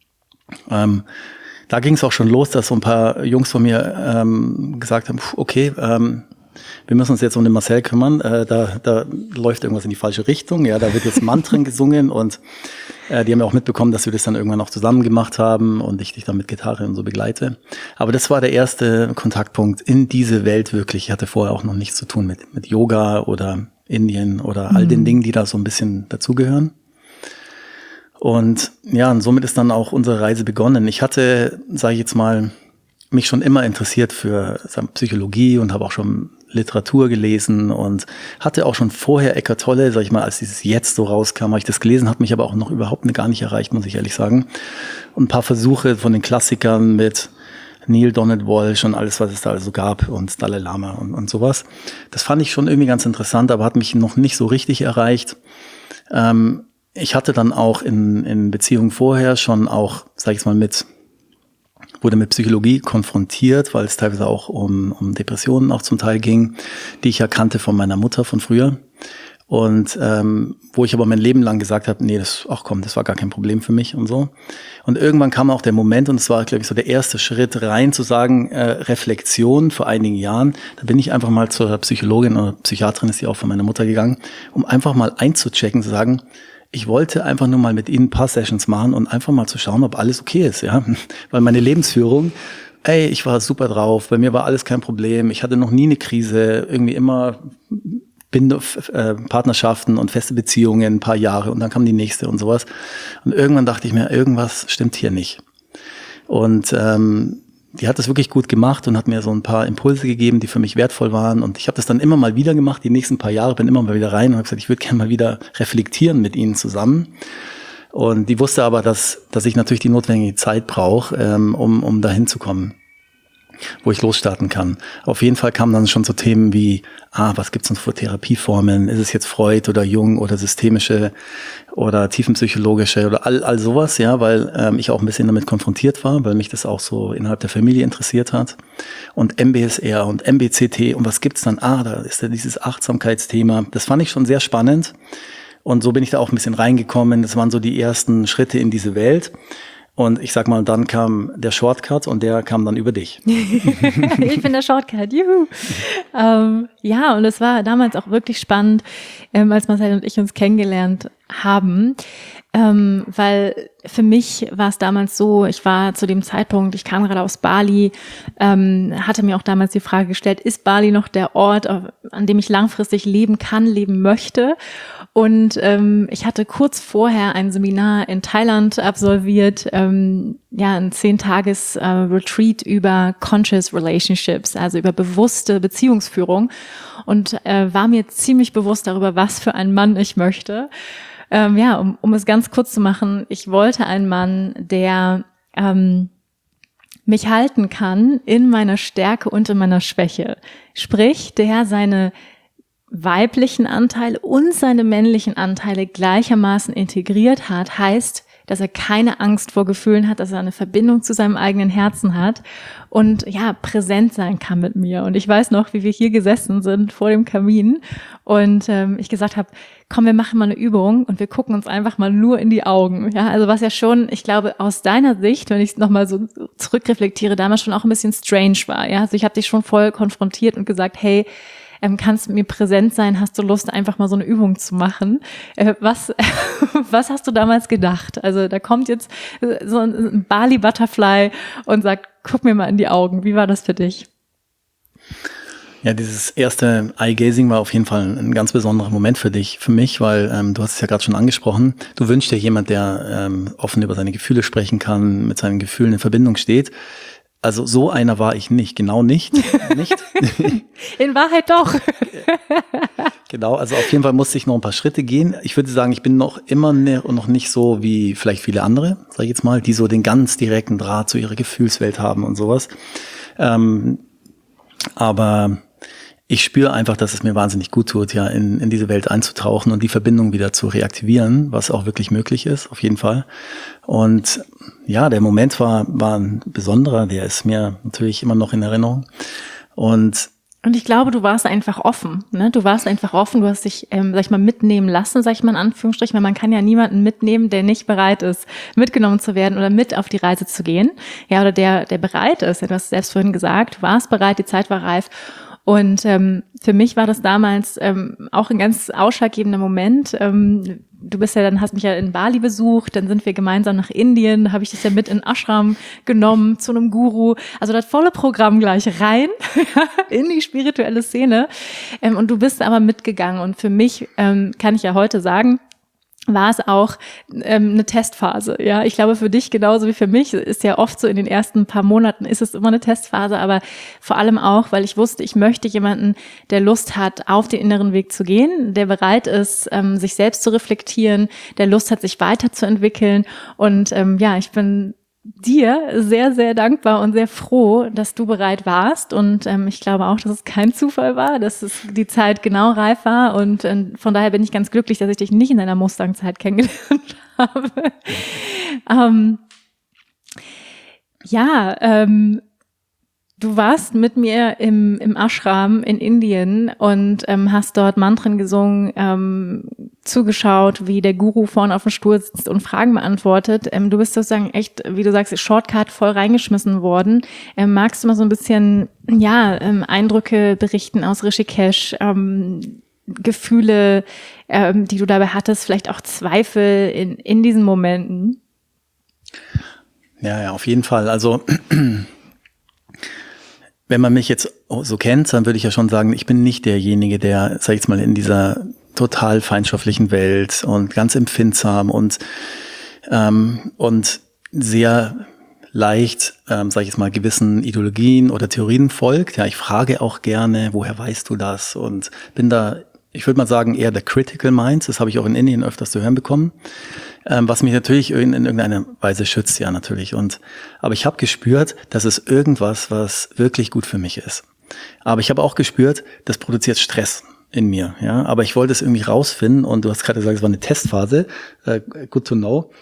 Da ging es auch schon los, dass so ein paar Jungs von mir gesagt haben, okay, wir müssen uns jetzt um den Marcel kümmern, da läuft irgendwas in die falsche Richtung, ja, da wird jetzt Mantren gesungen und die haben ja auch mitbekommen, dass wir das dann irgendwann noch zusammen gemacht haben und ich dich dann mit Gitarre und so begleite. Aber das war der erste Kontaktpunkt in diese Welt wirklich. Ich hatte vorher auch noch nichts zu tun mit Yoga oder Indien oder all den Dingen, die da so ein bisschen dazugehören. Und ja, und somit ist dann auch unsere Reise begonnen. Ich hatte, sage ich jetzt mal, mich schon immer interessiert für Psychologie und habe auch schon Literatur gelesen und hatte auch schon vorher Eckhart Tolle, sag ich mal, als dieses Jetzt so rauskam, habe ich das gelesen, hat mich aber auch noch überhaupt gar nicht erreicht, muss ich ehrlich sagen. Und ein paar Versuche von den Klassikern mit Neil Donald Walsh und alles, was es da also gab und Dalai Lama und sowas. Das fand ich schon irgendwie ganz interessant, aber hat mich noch nicht so richtig erreicht. Ich hatte dann auch in Beziehungen vorher schon auch, sag ich mal, wurde mit Psychologie konfrontiert, weil es teilweise auch um Depressionen auch zum Teil ging, die ich ja kannte von meiner Mutter von früher. Und wo ich aber mein Leben lang gesagt habe, nee, das war gar kein Problem für mich und so. Und irgendwann kam auch der Moment, und es war, glaube ich, so der erste Schritt rein, zu sagen, Reflexion vor einigen Jahren. Da bin ich einfach mal zur Psychologin oder Psychiaterin, ist die auch von meiner Mutter gegangen, um einfach mal einzuchecken, zu sagen, ich wollte einfach nur mal mit ihnen ein paar Sessions machen und einfach mal zu schauen, ob alles okay ist, ja. Weil meine Lebensführung, ich war super drauf, bei mir war alles kein Problem, ich hatte noch nie eine Krise, irgendwie immer Partnerschaften und feste Beziehungen, ein paar Jahre und dann kam die nächste und sowas. Und irgendwann dachte ich mir, irgendwas stimmt hier nicht. Und die hat das wirklich gut gemacht und hat mir so ein paar Impulse gegeben, die für mich wertvoll waren. Und ich habe das dann immer mal wieder gemacht, die nächsten paar Jahre, bin immer mal wieder rein und habe gesagt, ich würde gerne mal wieder reflektieren mit ihnen zusammen. Und die wusste aber, dass ich natürlich die notwendige Zeit brauche, um da hinzukommen, wo ich losstarten kann. Auf jeden Fall kamen dann schon so Themen wie, was gibt's denn für Therapieformeln? Ist es jetzt Freud oder Jung oder systemische oder tiefenpsychologische oder all sowas, ja, weil ich auch ein bisschen damit konfrontiert war, weil mich das auch so innerhalb der Familie interessiert hat. Und MBSR und MBCT und was gibt's dann? Da ist ja dieses Achtsamkeitsthema. Das fand ich schon sehr spannend. Und so bin ich da auch ein bisschen reingekommen. Das waren so die ersten Schritte in diese Welt. Und ich sag mal, dann kam der Shortcut und der kam dann über dich. Ich bin der Shortcut, juhu. Ja, und es war damals auch wirklich spannend, als Marcel und ich uns kennengelernt haben, weil für mich war es damals so, ich war zu dem Zeitpunkt, ich kam gerade aus Bali, hatte mir auch damals die Frage gestellt, ist Bali noch der Ort, an dem ich langfristig leben kann, leben möchte? Und ich hatte kurz vorher ein Seminar in Thailand absolviert, ein 10-Tages-Retreat über Conscious Relationships, also über bewusste Beziehungsführung und war mir ziemlich bewusst darüber, was für einen Mann ich möchte. Um es ganz kurz zu machen, ich wollte einen Mann, der mich halten kann in meiner Stärke und in meiner Schwäche. Sprich, der seine weiblichen Anteile und seine männlichen Anteile gleichermaßen integriert hat, heißt, dass er keine Angst vor Gefühlen hat, dass er eine Verbindung zu seinem eigenen Herzen hat und ja, präsent sein kann mit mir. Und ich weiß noch, wie wir hier gesessen sind vor dem Kamin und ich gesagt habe, komm, wir machen mal eine Übung und wir gucken uns einfach mal nur in die Augen. Ja, also was ja schon, ich glaube, aus deiner Sicht, wenn ich es nochmal so zurückreflektiere, damals schon auch ein bisschen strange war. Ja, also ich habe dich schon voll konfrontiert und gesagt, hey, kannst du mir präsent sein? Hast du Lust, einfach mal so eine Übung zu machen? Was hast du damals gedacht? Also da kommt jetzt so ein Bali Butterfly und sagt, guck mir mal in die Augen. Wie war das für dich? Ja, dieses erste Eye-Gazing war auf jeden Fall ein ganz besonderer Moment für mich, weil du hast es ja gerade schon angesprochen. Du wünschst dir jemand, der offen über seine Gefühle sprechen kann, mit seinen Gefühlen in Verbindung steht. Also so einer war ich nicht, genau nicht. In Wahrheit doch. Genau, also auf jeden Fall musste ich noch ein paar Schritte gehen. Ich würde sagen, ich bin noch nicht so wie vielleicht viele andere, sage ich jetzt mal, die so den ganz direkten Draht zu ihrer Gefühlswelt haben und sowas. Aber ich spüre einfach, dass es mir wahnsinnig gut tut, ja, in diese Welt einzutauchen und die Verbindung wieder zu reaktivieren, was auch wirklich möglich ist, auf jeden Fall. Und ja, der Moment war ein besonderer, der ist mir natürlich immer noch in Erinnerung. Und ich glaube, du warst einfach offen, ne? Du warst einfach offen, du hast dich, sag ich mal, mitnehmen lassen, sag ich mal in Anführungsstrichen, weil man kann ja niemanden mitnehmen, der nicht bereit ist, mitgenommen zu werden oder mit auf die Reise zu gehen. Ja, oder der bereit ist. Du hast selbst vorhin gesagt, du warst bereit, die Zeit war reif. Und für mich war das damals auch ein ganz ausschlaggebender Moment. Du hast mich ja in Bali besucht, dann sind wir gemeinsam nach Indien, habe ich dich ja mit in Ashram genommen zu einem Guru. Also das volle Programm gleich rein in die spirituelle Szene. Und du bist aber mitgegangen. Und für mich kann ich ja heute sagen, war es auch eine Testphase. Ja, ich glaube, für dich genauso wie für mich ist ja oft so, in den ersten paar Monaten ist es immer eine Testphase, aber vor allem auch, weil ich wusste, ich möchte jemanden, der Lust hat, auf den inneren Weg zu gehen, der bereit ist, sich selbst zu reflektieren, der Lust hat, sich weiterzuentwickeln. Und ja, ich bin dir sehr, sehr dankbar und sehr froh, dass du bereit warst. Und ich glaube auch, dass es kein Zufall war, dass es die Zeit genau reif war. Und von daher bin ich ganz glücklich, dass ich dich nicht in deiner Mustang-Zeit kennengelernt habe. Du warst mit mir im Ashram in Indien und hast dort Mantren gesungen, zugeschaut, wie der Guru vorne auf dem Stuhl sitzt und Fragen beantwortet. Du bist sozusagen echt, wie du sagst, Shortcut voll reingeschmissen worden. Magst du mal so ein bisschen Eindrücke berichten aus Rishikesh, Gefühle, die du dabei hattest, vielleicht auch Zweifel in diesen Momenten? Ja, auf jeden Fall. Also wenn man mich jetzt so kennt, dann würde ich ja schon sagen, ich bin nicht derjenige, der, sag ich jetzt mal, in dieser total feindschaftlichen Welt und ganz empfindsam und sehr leicht, sag ich jetzt mal, gewissen Ideologien oder Theorien folgt. Ja, ich frage auch gerne, woher weißt du das? Und bin da, ich würde mal sagen, eher der Critical Minds. Das habe ich auch in Indien öfters zu hören bekommen. Was mich natürlich in irgendeiner Weise schützt, ja, natürlich. Aber ich habe gespürt, das ist irgendwas, was wirklich gut für mich ist. Aber ich habe auch gespürt, das produziert Stress in mir, ja. Aber ich wollte es irgendwie rausfinden und du hast gerade gesagt, es war eine Testphase. Good to know.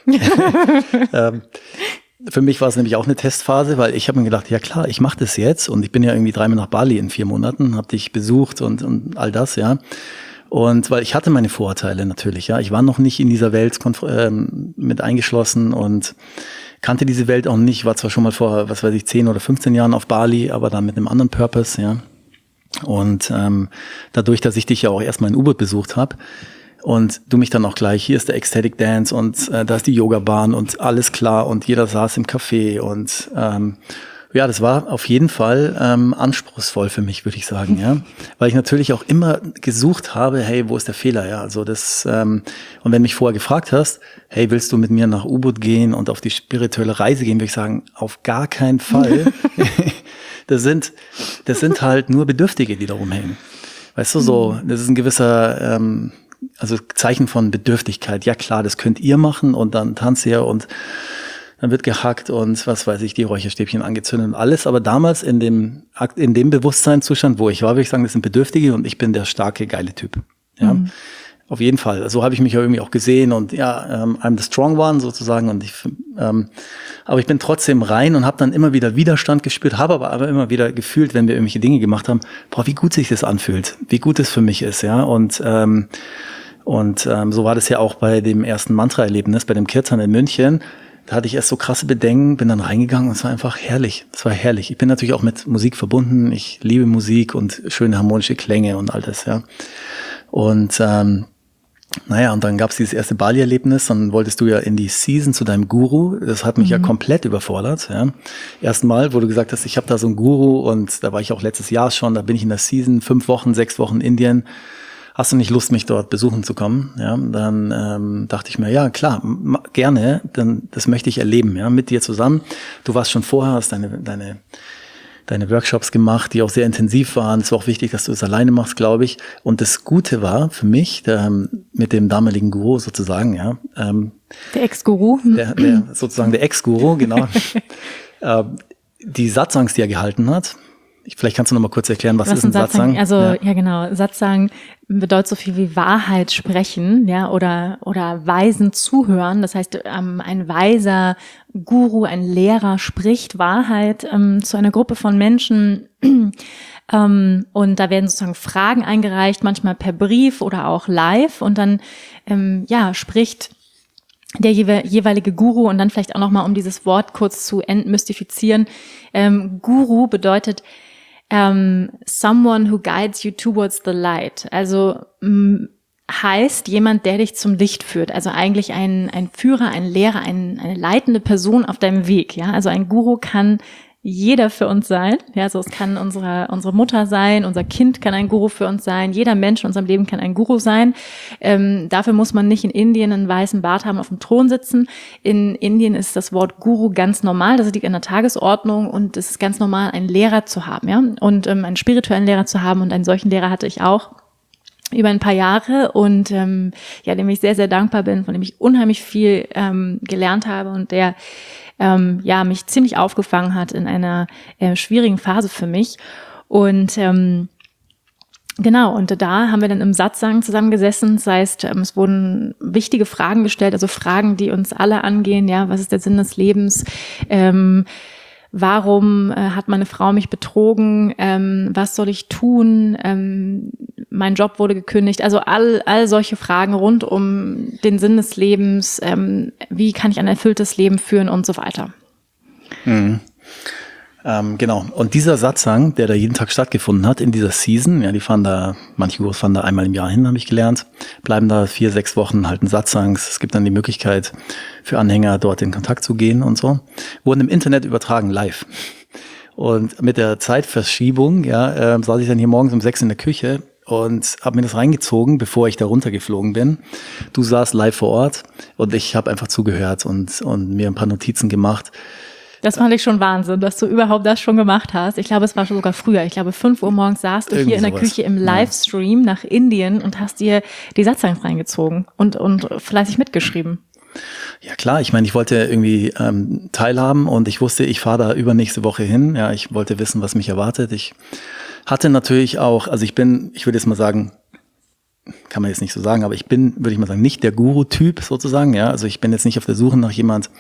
Für mich war es nämlich auch eine Testphase, weil ich habe mir gedacht, ja klar, ich mache das jetzt und ich bin ja irgendwie 3-mal nach Bali in 4 Monaten, habe dich besucht und all das, ja. Und weil ich hatte meine Vorurteile natürlich, ja. Ich war noch nicht in dieser Welt mit eingeschlossen und kannte diese Welt auch nicht, war zwar schon mal vor, 10 oder 15 Jahren auf Bali, aber dann mit einem anderen Purpose, ja. Und dadurch, dass ich dich ja auch erstmal in U-Boot besucht habe und du mich dann auch gleich, hier ist der Ecstatic Dance und da ist die Yoga-Bahn und alles klar und jeder saß im Café und ja, das war auf jeden Fall anspruchsvoll für mich, würde ich sagen, ja, weil ich natürlich auch immer gesucht habe, hey, wo ist der Fehler, ja, also das und wenn mich vorher gefragt hast, hey, willst du mit mir nach U-Boot gehen und auf die spirituelle Reise gehen, würde ich sagen, auf gar keinen Fall. Das sind halt nur Bedürftige, die da rumhängen. Weißt du, so, das ist ein gewisser, also Zeichen von Bedürftigkeit. Ja klar, das könnt ihr machen und dann tanzt ihr und dann wird gehackt und was weiß ich, die Räucherstäbchen angezündet und alles. Aber damals in dem Bewusstseinszustand, wo ich war, würde ich sagen, das sind Bedürftige und ich bin der starke, geile Typ. Ja. Auf jeden Fall. So habe ich mich ja irgendwie auch gesehen und ja, I'm the strong one sozusagen und aber ich bin trotzdem rein und habe dann immer wieder Widerstand gespürt, habe aber immer wieder gefühlt, wenn wir irgendwelche Dinge gemacht haben, boah, wie gut sich das anfühlt, wie gut es für mich ist, ja, und so war das ja auch bei dem ersten Mantra-Erlebnis, bei dem Kirtan in München. Da hatte ich erst so krasse Bedenken, bin dann reingegangen und es war einfach herrlich. Es war herrlich. Ich bin natürlich auch mit Musik verbunden. Ich liebe Musik und schöne harmonische Klänge und all das, ja. Und und dann gab es dieses erste Bali-Erlebnis, dann wolltest du ja in die Season zu deinem Guru, das hat mich ja komplett überfordert. Ja. Erstmal, wo du gesagt hast, ich habe da so einen Guru und da war ich auch letztes Jahr schon, da bin ich in der Season, 5 Wochen, 6 Wochen Indien, hast du nicht Lust, mich dort besuchen zu kommen? Ja, dann dachte ich mir, ja klar, gerne, das möchte ich erleben, ja, mit dir zusammen. Du warst schon vorher, hast deine Workshops gemacht, die auch sehr intensiv waren. Es war auch wichtig, dass du es alleine machst, glaube ich. Und das Gute war für mich, mit dem damaligen Guru sozusagen, ja. Der Ex-Guru. Sozusagen der Ex-Guru, genau. Die Satsangs, die er gehalten hat. Vielleicht kannst du noch mal kurz erklären, was ist ein Satsang? Also, ja genau, Satsang bedeutet so viel wie Wahrheit sprechen, ja, oder weisen zuhören. Das heißt, ein weiser Guru, ein Lehrer spricht Wahrheit zu einer Gruppe von Menschen. Und da werden sozusagen Fragen eingereicht, manchmal per Brief oder auch live. Und dann, spricht der jeweilige Guru und dann vielleicht auch nochmal, um dieses Wort kurz zu entmystifizieren. Guru bedeutet someone who guides you towards the light. Also heißt jemand, der dich zum Licht führt. Also eigentlich ein Führer, ein Lehrer, eine leitende Person auf deinem Weg. Ja, also ein Guru kann jeder für uns sein. Ja, also es kann unsere Mutter sein, unser Kind kann ein Guru für uns sein, jeder Mensch in unserem Leben kann ein Guru sein. Dafür muss man nicht in Indien einen weißen Bart haben, auf dem Thron sitzen. In Indien ist das Wort Guru ganz normal, das liegt an der Tagesordnung und es ist ganz normal, einen Lehrer zu haben, ja, und einen spirituellen Lehrer zu haben und einen solchen Lehrer hatte ich auch über ein paar Jahre und dem ich sehr, sehr dankbar bin, von dem ich unheimlich viel gelernt habe und der mich ziemlich aufgefangen hat in einer schwierigen Phase für mich. Und und da haben wir dann im Satsang zusammengesessen. Das heißt, es wurden wichtige Fragen gestellt, also Fragen, die uns alle angehen. Ja, was ist der Sinn des Lebens? Warum hat meine Frau mich betrogen? Was soll ich tun? Mein Job wurde gekündigt. Also all solche Fragen rund um den Sinn des Lebens. Wie kann ich ein erfülltes Leben führen und so weiter. Mhm. Genau. Und dieser Satsang, der da jeden Tag stattgefunden hat in dieser Season, ja, manche Gurus fahren da einmal im Jahr hin, habe ich gelernt, bleiben da 4, 6 Wochen, halten Satsangs. Es gibt dann die Möglichkeit für Anhänger, dort in Kontakt zu gehen und so. Wurden im Internet übertragen, live. Und mit der Zeitverschiebung, saß ich dann hier morgens um 6 in der Küche und habe mir das reingezogen, bevor ich da runtergeflogen bin. Du saßt live vor Ort und ich habe einfach zugehört und mir ein paar Notizen gemacht. Das fand ich schon Wahnsinn, dass du überhaupt das schon gemacht hast. Ich glaube, es war sogar früher. Ich glaube, 5 Uhr morgens saßt du hier in der Küche im Livestream nach Indien und hast dir die Satsangs reingezogen und fleißig mitgeschrieben. Ja klar, ich meine, ich wollte irgendwie teilhaben und ich wusste, ich fahre da übernächste Woche hin. Ja, ich wollte wissen, was mich erwartet. Ich hatte natürlich auch, also ich würde jetzt mal sagen, kann man jetzt nicht so sagen, aber ich bin, würde ich mal sagen, nicht der Guru-Typ sozusagen. Ja, also ich bin jetzt nicht auf der Suche nach jemand,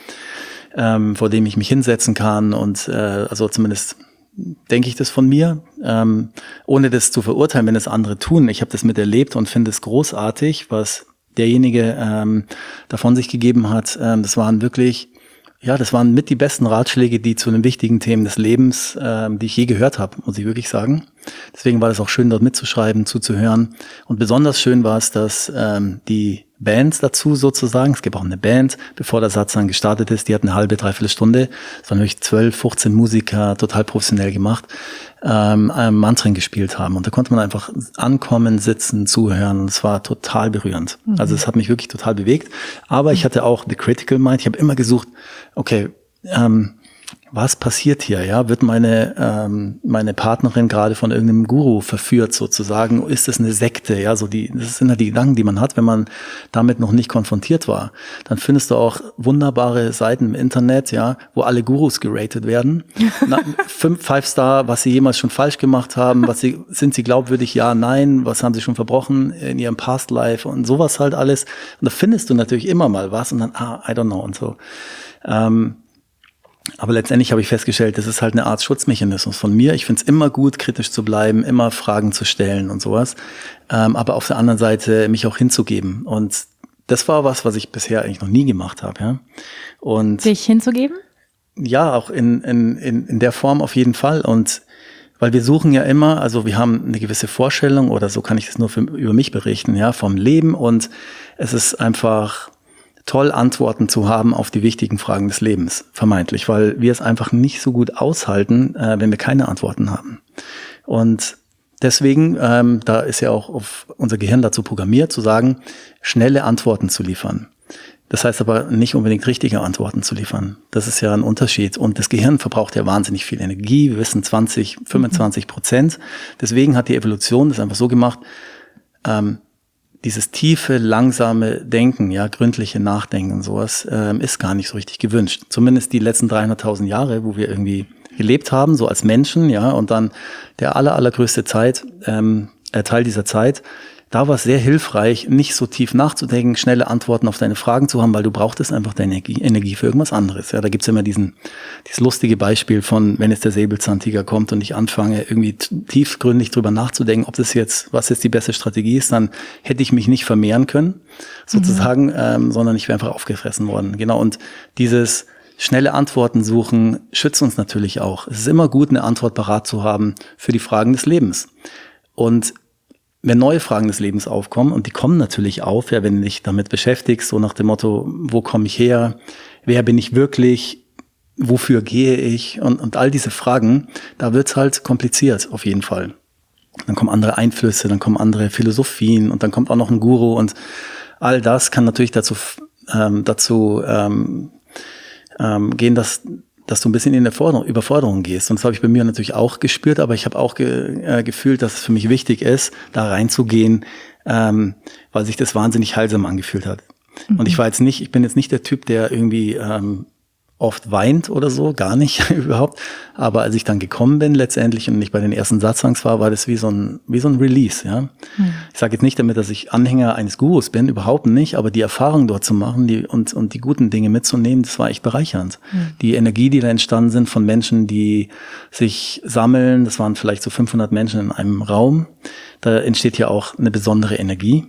vor dem ich mich hinsetzen kann und also zumindest denke ich das von mir, ohne das zu verurteilen, wenn es andere tun. Ich habe das miterlebt und finde es großartig, was derjenige davon sich gegeben hat. Das waren mit die besten Ratschläge, die zu den wichtigen Themen des Lebens, die ich je gehört habe, muss ich wirklich sagen. Deswegen war das auch schön, dort mitzuschreiben, zuzuhören. Und besonders schön war es, dass die Bands dazu sozusagen, es gibt auch eine Band, bevor der Satsang gestartet ist, die hat eine halbe, dreiviertel Stunde, es waren wirklich 12, 15 Musiker, total professionell gemacht, Mantren gespielt haben. Und da konnte man einfach ankommen, sitzen, zuhören und es war total berührend. Also es hat mich wirklich total bewegt. Aber ich hatte auch the critical mind, ich habe immer gesucht, okay, was passiert hier? Ja, wird meine Partnerin gerade von irgendeinem Guru verführt sozusagen? Ist das eine Sekte? Ja, das sind ja die Gedanken, die man hat, wenn man damit noch nicht konfrontiert war. Dann findest du auch wunderbare Seiten im Internet, ja, wo alle Gurus geratet werden. 5-Star, was sie jemals schon falsch gemacht haben, sind sie glaubwürdig? Ja, nein. Was haben sie schon verbrochen in ihrem Past Life und sowas halt alles. Und da findest du natürlich immer mal was und dann, I don't know und so. Aber letztendlich habe ich festgestellt, das ist halt eine Art Schutzmechanismus von mir. Ich finde es immer gut, kritisch zu bleiben, immer Fragen zu stellen und sowas. Aber auf der anderen Seite mich auch hinzugeben. Und das war was ich bisher eigentlich noch nie gemacht habe. Ja. Und sich hinzugeben? Ja, auch in der Form auf jeden Fall. Und weil wir suchen ja immer, also wir haben eine gewisse Vorstellung, oder so kann ich das nur über mich berichten, ja, vom Leben. Und es ist einfach toll, Antworten zu haben auf die wichtigen Fragen des Lebens, vermeintlich, weil wir es einfach nicht so gut aushalten, wenn wir keine Antworten haben. Und deswegen, da ist ja auch unser Gehirn dazu programmiert, zu sagen, schnelle Antworten zu liefern. Das heißt aber nicht unbedingt richtige Antworten zu liefern. Das ist ja ein Unterschied. Und das Gehirn verbraucht ja wahnsinnig viel Energie. Wir wissen 25%. Deswegen hat die Evolution das einfach so gemacht, dieses tiefe, langsame Denken, ja, gründliche Nachdenken und sowas, ist gar nicht so richtig gewünscht. Zumindest die letzten 300.000 Jahre, wo wir irgendwie gelebt haben, so als Menschen, ja, und dann der allergrößte Teil dieser Zeit, da war es sehr hilfreich, nicht so tief nachzudenken, schnelle Antworten auf deine Fragen zu haben, weil du brauchtest einfach deine Energie für irgendwas anderes. Ja, da gibt's immer dieses lustige Beispiel von, wenn jetzt der Säbelzahntiger kommt und ich anfange, irgendwie tiefgründig drüber nachzudenken, was jetzt die beste Strategie ist, dann hätte ich mich nicht vermehren können, sozusagen, sondern ich wäre einfach aufgefressen worden. Genau, und dieses schnelle Antworten suchen schützt uns natürlich auch. Es ist immer gut, eine Antwort parat zu haben für die Fragen des Lebens. Und wenn neue Fragen des Lebens aufkommen, und die kommen natürlich auf, ja, wenn du dich damit beschäftigst, so nach dem Motto, wo komme ich her, wer bin ich wirklich, wofür gehe ich, und all diese Fragen, da wird's halt kompliziert, auf jeden Fall. Dann kommen andere Einflüsse, dann kommen andere Philosophien und dann kommt auch noch ein Guru, und all das kann natürlich dazu gehen, dass du ein bisschen in der Überforderung gehst. Und das habe ich bei mir natürlich auch gespürt, aber ich habe auch gefühlt, dass es für mich wichtig ist, da reinzugehen, weil sich das wahnsinnig heilsam angefühlt hat. Und ich bin jetzt nicht der Typ, der irgendwie oft weint oder so, gar nicht überhaupt. Aber als ich dann gekommen bin letztendlich und nicht bei den ersten Satzangs war das wie so ein Release, ja. Ich sage jetzt nicht damit, dass ich Anhänger eines Gurus bin, überhaupt nicht, aber die Erfahrung dort zu machen, und die guten Dinge mitzunehmen, das war echt bereichernd. Die Energie, die da entstanden sind von Menschen, die sich sammeln, das waren vielleicht so 500 Menschen in einem Raum, da entsteht ja auch eine besondere Energie,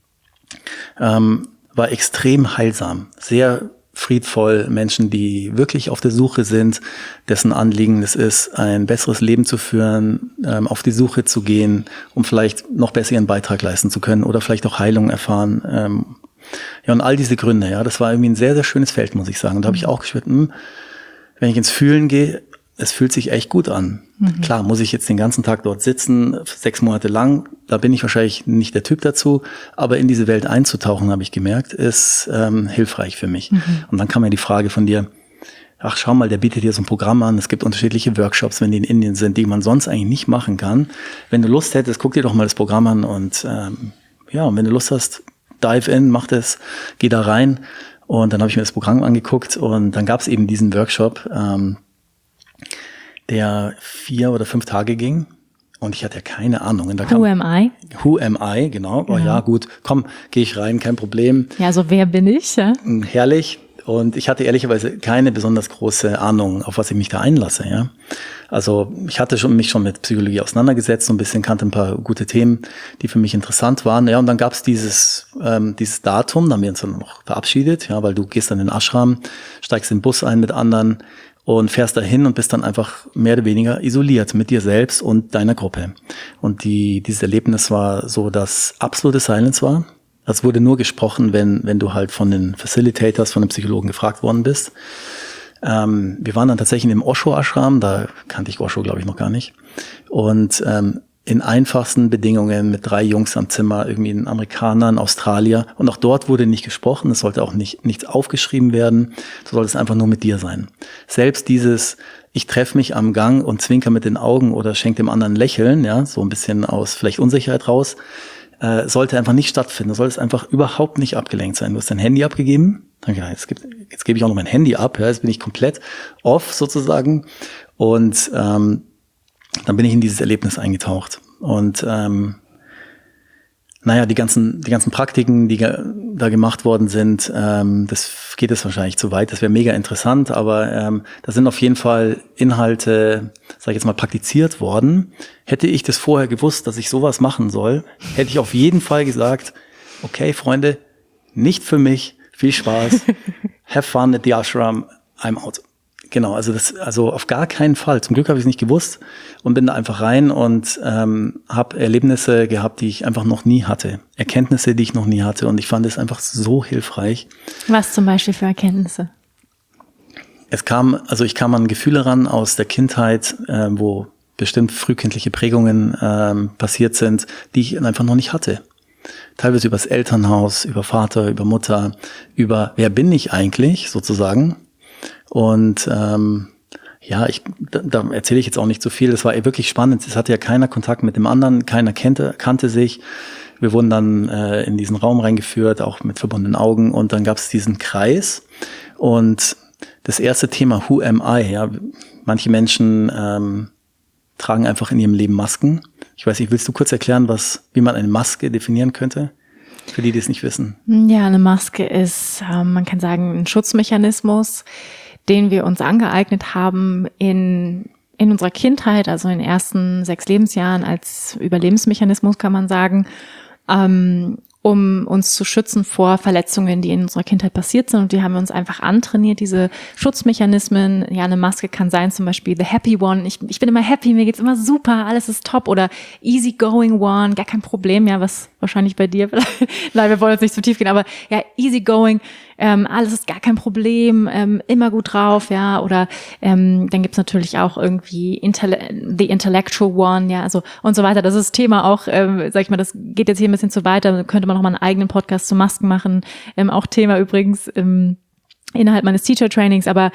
war extrem heilsam, sehr friedvoll, Menschen, die wirklich auf der Suche sind, dessen Anliegen es ist, ein besseres Leben zu führen, auf die Suche zu gehen, um vielleicht noch besser ihren Beitrag leisten zu können oder vielleicht auch Heilung erfahren. Ja, und all diese Gründe, ja, das war irgendwie ein sehr, sehr schönes Feld, muss ich sagen. Und da habe ich auch gespürt, wenn ich ins Fühlen gehe, es fühlt sich echt gut an. Klar, muss ich jetzt den ganzen Tag dort sitzen, 6 Monate lang, da bin ich wahrscheinlich nicht der Typ dazu, aber in diese Welt einzutauchen, habe ich gemerkt, ist hilfreich für mich. Und dann kam ja die Frage von dir, ach schau mal, der bietet dir so ein Programm an, es gibt unterschiedliche Workshops, wenn die in Indien sind, die man sonst eigentlich nicht machen kann. Wenn du Lust hättest, guck dir doch mal das Programm an und und wenn du Lust hast, dive in, mach das, geh da rein. Und dann habe ich mir das Programm angeguckt und dann gab es eben diesen Workshop, der 4 oder 5 Tage ging und ich hatte ja keine Ahnung. Who am I? Who am I, genau. Oh ja, gut, komm, gehe ich rein, kein Problem. Ja, also wer bin ich? Ja? Herrlich. Und ich hatte ehrlicherweise keine besonders große Ahnung, auf was ich mich da einlasse. Ja, also ich hatte mich schon mit Psychologie auseinandergesetzt, so ein bisschen, kannte ein paar gute Themen, die für mich interessant waren. Ja, und dann gab es dieses Datum, da haben wir uns dann noch verabschiedet, ja, weil du gehst dann in den Ashram, steigst in den Bus ein mit anderen und fährst dahin und bist dann einfach mehr oder weniger isoliert mit dir selbst und deiner Gruppe. Und dieses Erlebnis war so, dass absolute Silence war. Es wurde nur gesprochen, wenn du halt von den Facilitators, von den Psychologen gefragt worden bist. Wir waren dann tatsächlich im Osho-Ashram, da kannte ich Osho, glaube ich, noch gar nicht. Und in einfachsten Bedingungen mit 3 Jungs am Zimmer, irgendwie ein Amerikaner, ein Australier. Und auch dort wurde nicht gesprochen, es sollte auch nichts aufgeschrieben werden, so soll es einfach nur mit dir sein. Selbst dieses, ich treffe mich am Gang und zwinker mit den Augen oder schenke dem anderen ein Lächeln, ja, so ein bisschen aus vielleicht Unsicherheit raus, sollte einfach nicht stattfinden. Du solltest einfach überhaupt nicht abgelenkt sein. Du hast dein Handy abgegeben, dann gedacht, jetzt gebe ich auch noch mein Handy ab, ja, jetzt bin ich komplett off sozusagen. Und dann bin ich in dieses Erlebnis eingetaucht. Und die ganzen Praktiken, die da gemacht worden sind, das geht jetzt wahrscheinlich zu weit, das wäre mega interessant, aber da sind auf jeden Fall Inhalte, sag ich jetzt mal, praktiziert worden. Hätte ich das vorher gewusst, dass ich sowas machen soll, hätte ich auf jeden Fall gesagt, okay, Freunde, nicht für mich, viel Spaß, have fun at the ashram, I'm out. Genau, also auf gar keinen Fall. Zum Glück habe ich es nicht gewusst und bin da einfach rein und habe Erlebnisse gehabt, die ich einfach noch nie hatte. Erkenntnisse, die ich noch nie hatte, und ich fand es einfach so hilfreich. Was zum Beispiel für Erkenntnisse? Ich kam an Gefühle ran aus der Kindheit, wo bestimmt frühkindliche Prägungen passiert sind, die ich einfach noch nicht hatte. Teilweise über das Elternhaus, über Vater, über Mutter, über wer bin ich eigentlich sozusagen. Und da erzähle ich jetzt auch nicht so viel. Das war wirklich spannend. Es hatte ja keiner Kontakt mit dem anderen, keiner kannte sich. Wir wurden dann in diesen Raum reingeführt, auch mit verbundenen Augen. Und dann gab es diesen Kreis. Und das erste Thema, Who am I? Ja, manche Menschen tragen einfach in ihrem Leben Masken. Ich weiß nicht, willst du kurz erklären, wie man eine Maske definieren könnte? Für die es nicht wissen. Ja, eine Maske ist, man kann sagen, ein Schutzmechanismus, den wir uns angeeignet haben in unserer Kindheit, also in den ersten 6 Lebensjahren als Überlebensmechanismus, kann man sagen, um uns zu schützen vor Verletzungen, die in unserer Kindheit passiert sind. Und die haben wir uns einfach antrainiert, diese Schutzmechanismen. Ja, eine Maske kann sein, zum Beispiel the happy one. Ich bin immer happy, mir geht's immer super, alles ist top. Oder easy going one, gar kein Problem. Ja, was wahrscheinlich bei dir vielleicht. Nein, wir wollen jetzt nicht zu tief gehen, aber ja, easy going. Alles ist gar kein Problem, immer gut drauf, ja, oder dann gibt's natürlich auch irgendwie the intellectual one, ja, also und so weiter. Das ist das Thema auch, sag ich mal, das geht jetzt hier ein bisschen zu weit, da könnte man noch mal einen eigenen Podcast zu Masken machen, auch Thema übrigens innerhalb meines Teacher-Trainings, aber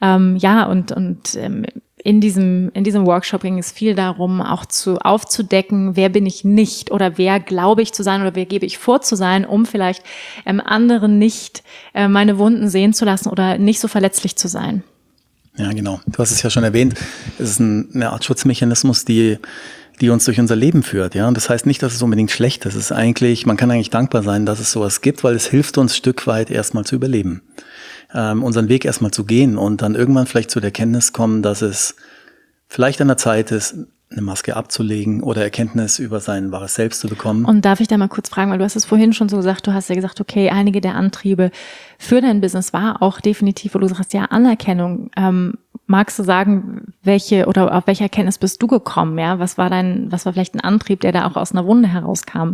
in diesem Workshop ging es viel darum, auch aufzudecken, wer bin ich nicht oder wer glaube ich zu sein oder wer gebe ich vor zu sein, um vielleicht anderen nicht meine Wunden sehen zu lassen oder nicht so verletzlich zu sein. Ja, genau. Du hast es ja schon erwähnt. Es ist eine Art Schutzmechanismus, die uns durch unser Leben führt, ja. Und das heißt nicht, dass es unbedingt schlecht ist. Es ist eigentlich, man kann eigentlich dankbar sein, dass es sowas gibt, weil es hilft uns ein Stück weit erstmal zu überleben. Unseren Weg erstmal zu gehen und dann irgendwann vielleicht zu der Erkenntnis kommen, dass es vielleicht an der Zeit ist, eine Maske abzulegen oder Erkenntnis über sein wahres Selbst zu bekommen. Und darf ich da mal kurz fragen, weil du hast es vorhin schon so gesagt, du hast ja gesagt, okay, einige der Antriebe für dein Business war auch definitiv, wo du sagst, ja, Anerkennung. Magst du sagen, auf welche Erkenntnis bist du gekommen? Ja, was war vielleicht ein Antrieb, der da auch aus einer Wunde herauskam?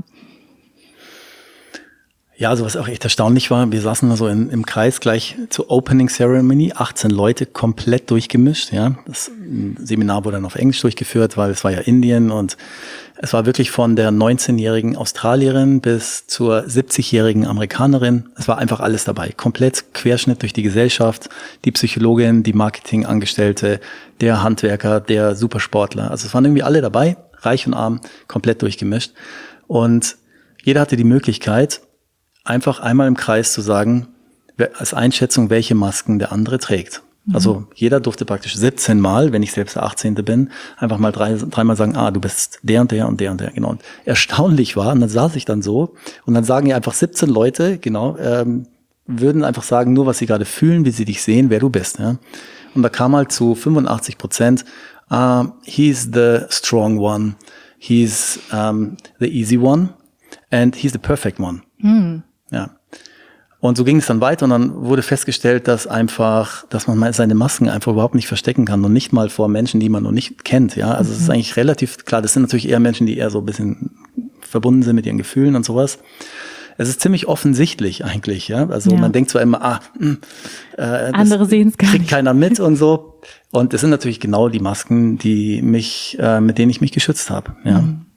Ja, also was auch echt erstaunlich war, wir saßen da so im Kreis gleich zur Opening Ceremony, 18 Leute komplett durchgemischt, ja. Das Seminar wurde dann auf Englisch durchgeführt, weil es war ja Indien, und es war wirklich von der 19-jährigen Australierin bis zur 70-jährigen Amerikanerin. Es war einfach alles dabei, komplett Querschnitt durch die Gesellschaft, die Psychologin, die Marketingangestellte, der Handwerker, der Supersportler. Also es waren irgendwie alle dabei, reich und arm, komplett durchgemischt. Und jeder hatte die Möglichkeit, einfach einmal im Kreis zu sagen, als Einschätzung, welche Masken der andere trägt. Also jeder durfte praktisch 17 Mal, wenn ich selbst der 18. bin, einfach mal dreimal sagen, du bist der und der und der und der. Genau. Und erstaunlich war, und dann saß ich dann so, und dann sagen ja einfach 17 Leute, genau, würden einfach sagen, nur was sie gerade fühlen, wie sie dich sehen, wer du bist. Ja? Und da kam halt zu 85%, he's the strong one, he's the easy one and he's the perfect one. Ja. Und so ging es dann weiter, und dann wurde festgestellt, dass man seine Masken einfach überhaupt nicht verstecken kann, und nicht mal vor Menschen, die man noch nicht kennt, ja. Also es ist eigentlich relativ klar, das sind natürlich eher Menschen, die eher so ein bisschen verbunden sind mit ihren Gefühlen und sowas. Es ist ziemlich offensichtlich eigentlich, ja. Also man denkt zwar immer, andere sehen es gar nicht. Kriegt keiner mit und so. Und das sind natürlich genau die Masken, mit denen ich mich geschützt habe, ja.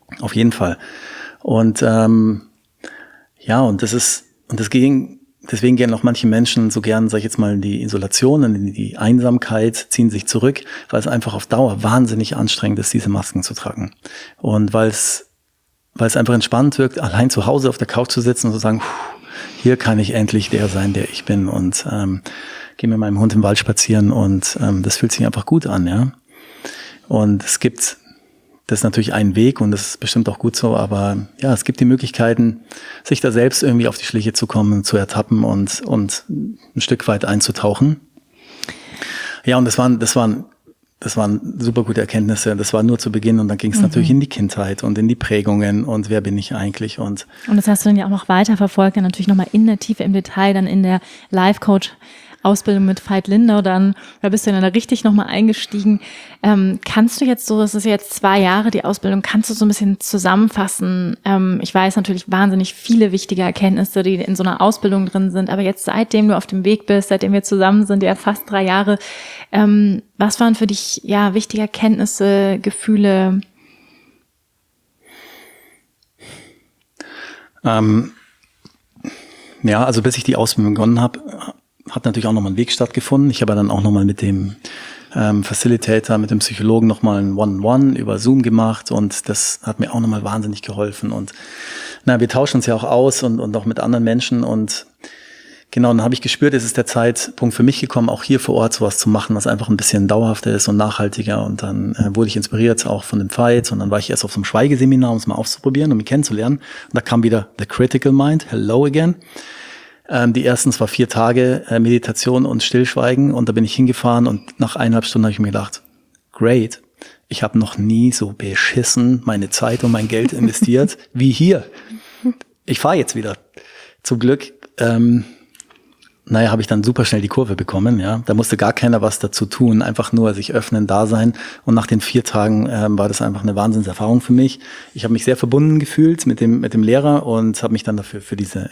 Auf jeden Fall. Und deswegen gehen auch manche Menschen so gern, sag ich jetzt mal, in die Isolation, in die Einsamkeit, ziehen sich zurück, weil es einfach auf Dauer wahnsinnig anstrengend ist, diese Masken zu tragen. Und weil es einfach entspannt wirkt, allein zu Hause auf der Couch zu sitzen und zu sagen, hier kann ich endlich der sein, der ich bin, und gehe mit meinem Hund im Wald spazieren, und das fühlt sich einfach gut an, ja. Und das ist natürlich ein Weg, und das ist bestimmt auch gut so, aber ja, es gibt die Möglichkeiten, sich da selbst irgendwie auf die Schliche zu kommen, zu ertappen und ein Stück weit einzutauchen. Ja, und das waren super gute Erkenntnisse. Das war nur zu Beginn, und dann ging es natürlich in die Kindheit und in die Prägungen und wer bin ich eigentlich, und das hast du dann ja auch noch weiter verfolgt, dann natürlich nochmal in der Tiefe, im Detail, dann in der Life-Coach-Ausbildung mit Veit Lindau, da bist du dann da richtig nochmal eingestiegen. Kannst du jetzt so, das ist jetzt 2 Jahre die Ausbildung, kannst du so ein bisschen zusammenfassen? Ich weiß natürlich wahnsinnig viele wichtige Erkenntnisse, die in so einer Ausbildung drin sind, aber jetzt seitdem du auf dem Weg bist, seitdem wir zusammen sind, ja fast 3 Jahre, was waren für dich wichtige Erkenntnisse, Gefühle? Also bis ich die Ausbildung begonnen habe, hat natürlich auch nochmal ein Weg stattgefunden. Ich habe dann auch nochmal mit dem Facilitator, mit dem Psychologen nochmal ein One-on-One über Zoom gemacht, und das hat mir auch nochmal wahnsinnig geholfen. Und wir tauschen uns ja auch aus und auch mit anderen Menschen, und genau, dann habe ich gespürt, es ist der Zeitpunkt für mich gekommen, auch hier vor Ort sowas zu machen, was einfach ein bisschen dauerhafter ist und nachhaltiger. Und dann wurde ich inspiriert auch von dem Veit, und dann war ich erst auf so einem Schweigeseminar, um es mal auszuprobieren, um mich kennenzulernen. Und da kam wieder The Critical Mind, hello again. Die ersten, es war 4 Tage Meditation und Stillschweigen, und da bin ich hingefahren, und nach 1,5 Stunden habe ich mir gedacht, great, ich habe noch nie so beschissen meine Zeit und mein Geld investiert wie hier. Ich fahre jetzt wieder. Zum Glück habe ich dann super schnell die Kurve bekommen, ja. Da musste gar keiner was dazu tun, einfach nur sich öffnen, da sein. Und nach den 4 Tagen war das einfach eine Wahnsinnserfahrung für mich. Ich habe mich sehr verbunden gefühlt mit dem Lehrer und habe mich dann dafür für diese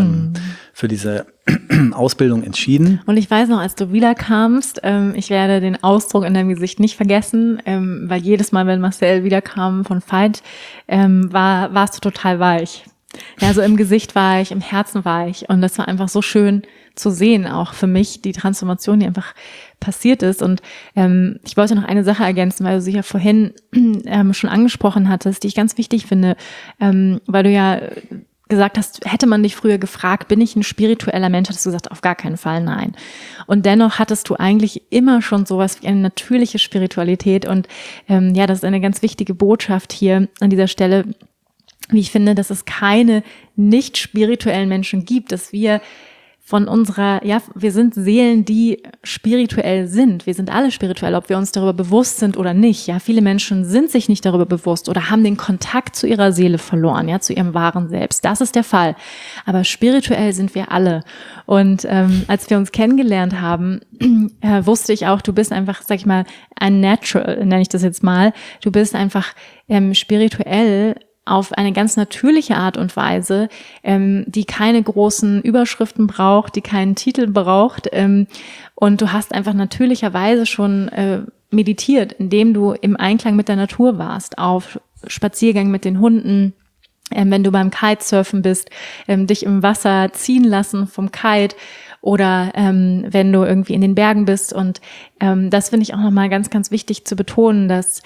Ausbildung entschieden. Und ich weiß noch, als du wiederkamst, ich werde den Ausdruck in deinem Gesicht nicht vergessen, weil jedes Mal, wenn Marcel wiederkam von Veit, warst du total weich. Ja, so im Gesicht war ich, im Herzen war ich, und das war einfach so schön zu sehen, auch für mich, die Transformation, die einfach passiert ist. Und ich wollte noch eine Sache ergänzen, weil du sie ja vorhin schon angesprochen hattest, die ich ganz wichtig finde, weil du ja gesagt hast, hätte man dich früher gefragt, bin ich ein spiritueller Mensch, hattest du gesagt, auf gar keinen Fall nein. Und dennoch hattest du eigentlich immer schon sowas wie eine natürliche Spiritualität, und das ist eine ganz wichtige Botschaft hier an dieser Stelle, wie ich finde, dass es keine nicht spirituellen Menschen gibt, dass wir von wir sind Seelen, die spirituell sind. Wir sind alle spirituell, ob wir uns darüber bewusst sind oder nicht. Ja, viele Menschen sind sich nicht darüber bewusst oder haben den Kontakt zu ihrer Seele verloren, ja, zu ihrem wahren Selbst. Das ist der Fall. Aber spirituell sind wir alle. Und als wir uns kennengelernt haben, wusste ich auch, du bist einfach, sag ich mal, ein Natural, nenne ich das jetzt mal. Du bist einfach spirituell auf eine ganz natürliche Art und Weise, die keine großen Überschriften braucht, die keinen Titel braucht. Und du hast einfach natürlicherweise schon meditiert, indem du im Einklang mit der Natur warst, auf Spaziergängen mit den Hunden, wenn du beim Kitesurfen bist, dich im Wasser ziehen lassen vom Kite, oder wenn du irgendwie in den Bergen bist. Und das finde ich auch nochmal ganz, ganz wichtig zu betonen, dass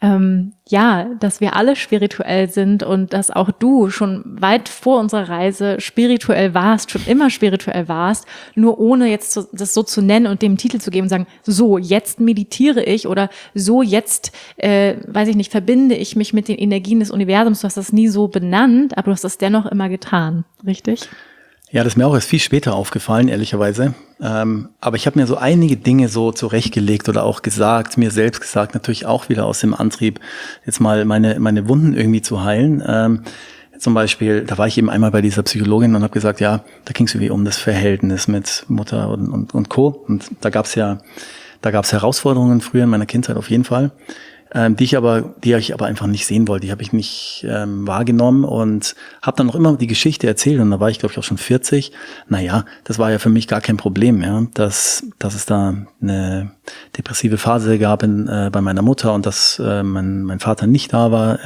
dass wir alle spirituell sind, und dass auch du schon weit vor unserer Reise spirituell warst, schon immer spirituell warst, nur ohne jetzt das so zu nennen und dem Titel zu geben und sagen, so, jetzt meditiere ich, oder so, jetzt, verbinde ich mich mit den Energien des Universums. Du hast das nie so benannt, aber du hast das dennoch immer getan, richtig? Ja, das ist mir auch erst viel später aufgefallen, ehrlicherweise. Aber ich habe mir so einige Dinge so zurechtgelegt oder auch gesagt, mir selbst gesagt, natürlich auch wieder aus dem Antrieb, jetzt mal meine Wunden irgendwie zu heilen. Zum Beispiel, da war ich eben einmal bei dieser Psychologin und habe gesagt, ja, da ging es irgendwie um das Verhältnis mit Mutter und Co. Und da gab's Herausforderungen früher in meiner Kindheit auf jeden Fall. die ich aber einfach nicht sehen wollte. Die habe ich nicht wahrgenommen und habe dann noch immer die Geschichte erzählt. Und da war ich, glaube ich, auch schon 40. Naja, das war ja für mich gar kein Problem, ja, dass es da eine depressive Phase gab bei meiner Mutter und dass mein Vater nicht da war.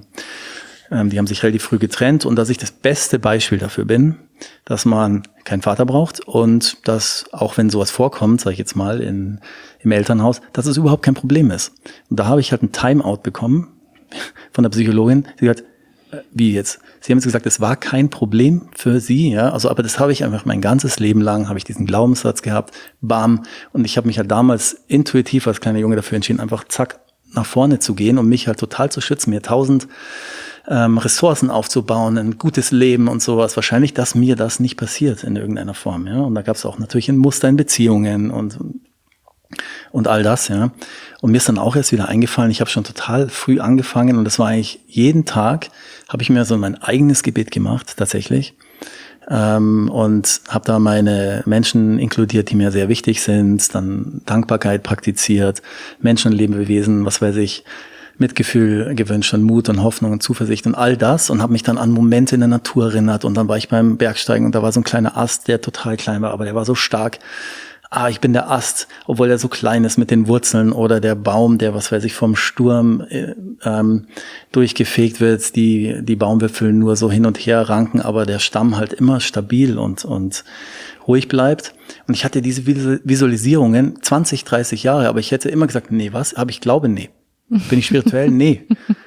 Die haben sich relativ früh getrennt und dass ich das beste Beispiel dafür bin, dass man keinen Vater braucht und dass, auch wenn sowas vorkommt, sage ich jetzt mal, im Elternhaus, dass es überhaupt kein Problem ist. Und da habe ich halt ein Timeout bekommen von der Psychologin. Sie hat, wie jetzt? Sie haben jetzt gesagt, es war kein Problem für Sie, ja. Also, aber das habe ich einfach mein ganzes Leben lang, habe ich diesen Glaubenssatz gehabt, bam. Und ich habe mich halt damals intuitiv als kleiner Junge dafür entschieden, einfach zack, nach vorne zu gehen und mich halt total zu schützen, mir 1000 Ressourcen aufzubauen, ein gutes Leben und sowas. Wahrscheinlich, dass mir das nicht passiert in irgendeiner Form, ja. Und da gab es auch natürlich ein Muster in Beziehungen und all das, ja. Und mir ist dann auch erst wieder eingefallen, ich habe schon total früh angefangen und das war eigentlich jeden Tag, habe ich mir so mein eigenes Gebet gemacht, tatsächlich. Und habe da meine Menschen inkludiert, die mir sehr wichtig sind, dann Dankbarkeit praktiziert, Menschen und Lebewesen, was weiß ich, Mitgefühl gewünscht und Mut und Hoffnung und Zuversicht und all das und habe mich dann an Momente in der Natur erinnert und dann war ich beim Bergsteigen und da war so ein kleiner Ast, der total klein war, aber der war so stark. Ich bin der Ast, obwohl der so klein ist mit den Wurzeln oder der Baum, der, was weiß ich, vom Sturm durchgefegt wird, die Baumwipfel nur so hin und her ranken, aber der Stamm halt immer stabil und ruhig bleibt. Und ich hatte diese Visualisierungen 20, 30 Jahre, aber ich hätte immer gesagt, nee, was? Aber ich glaube, nee. Bin ich spirituell? Nee.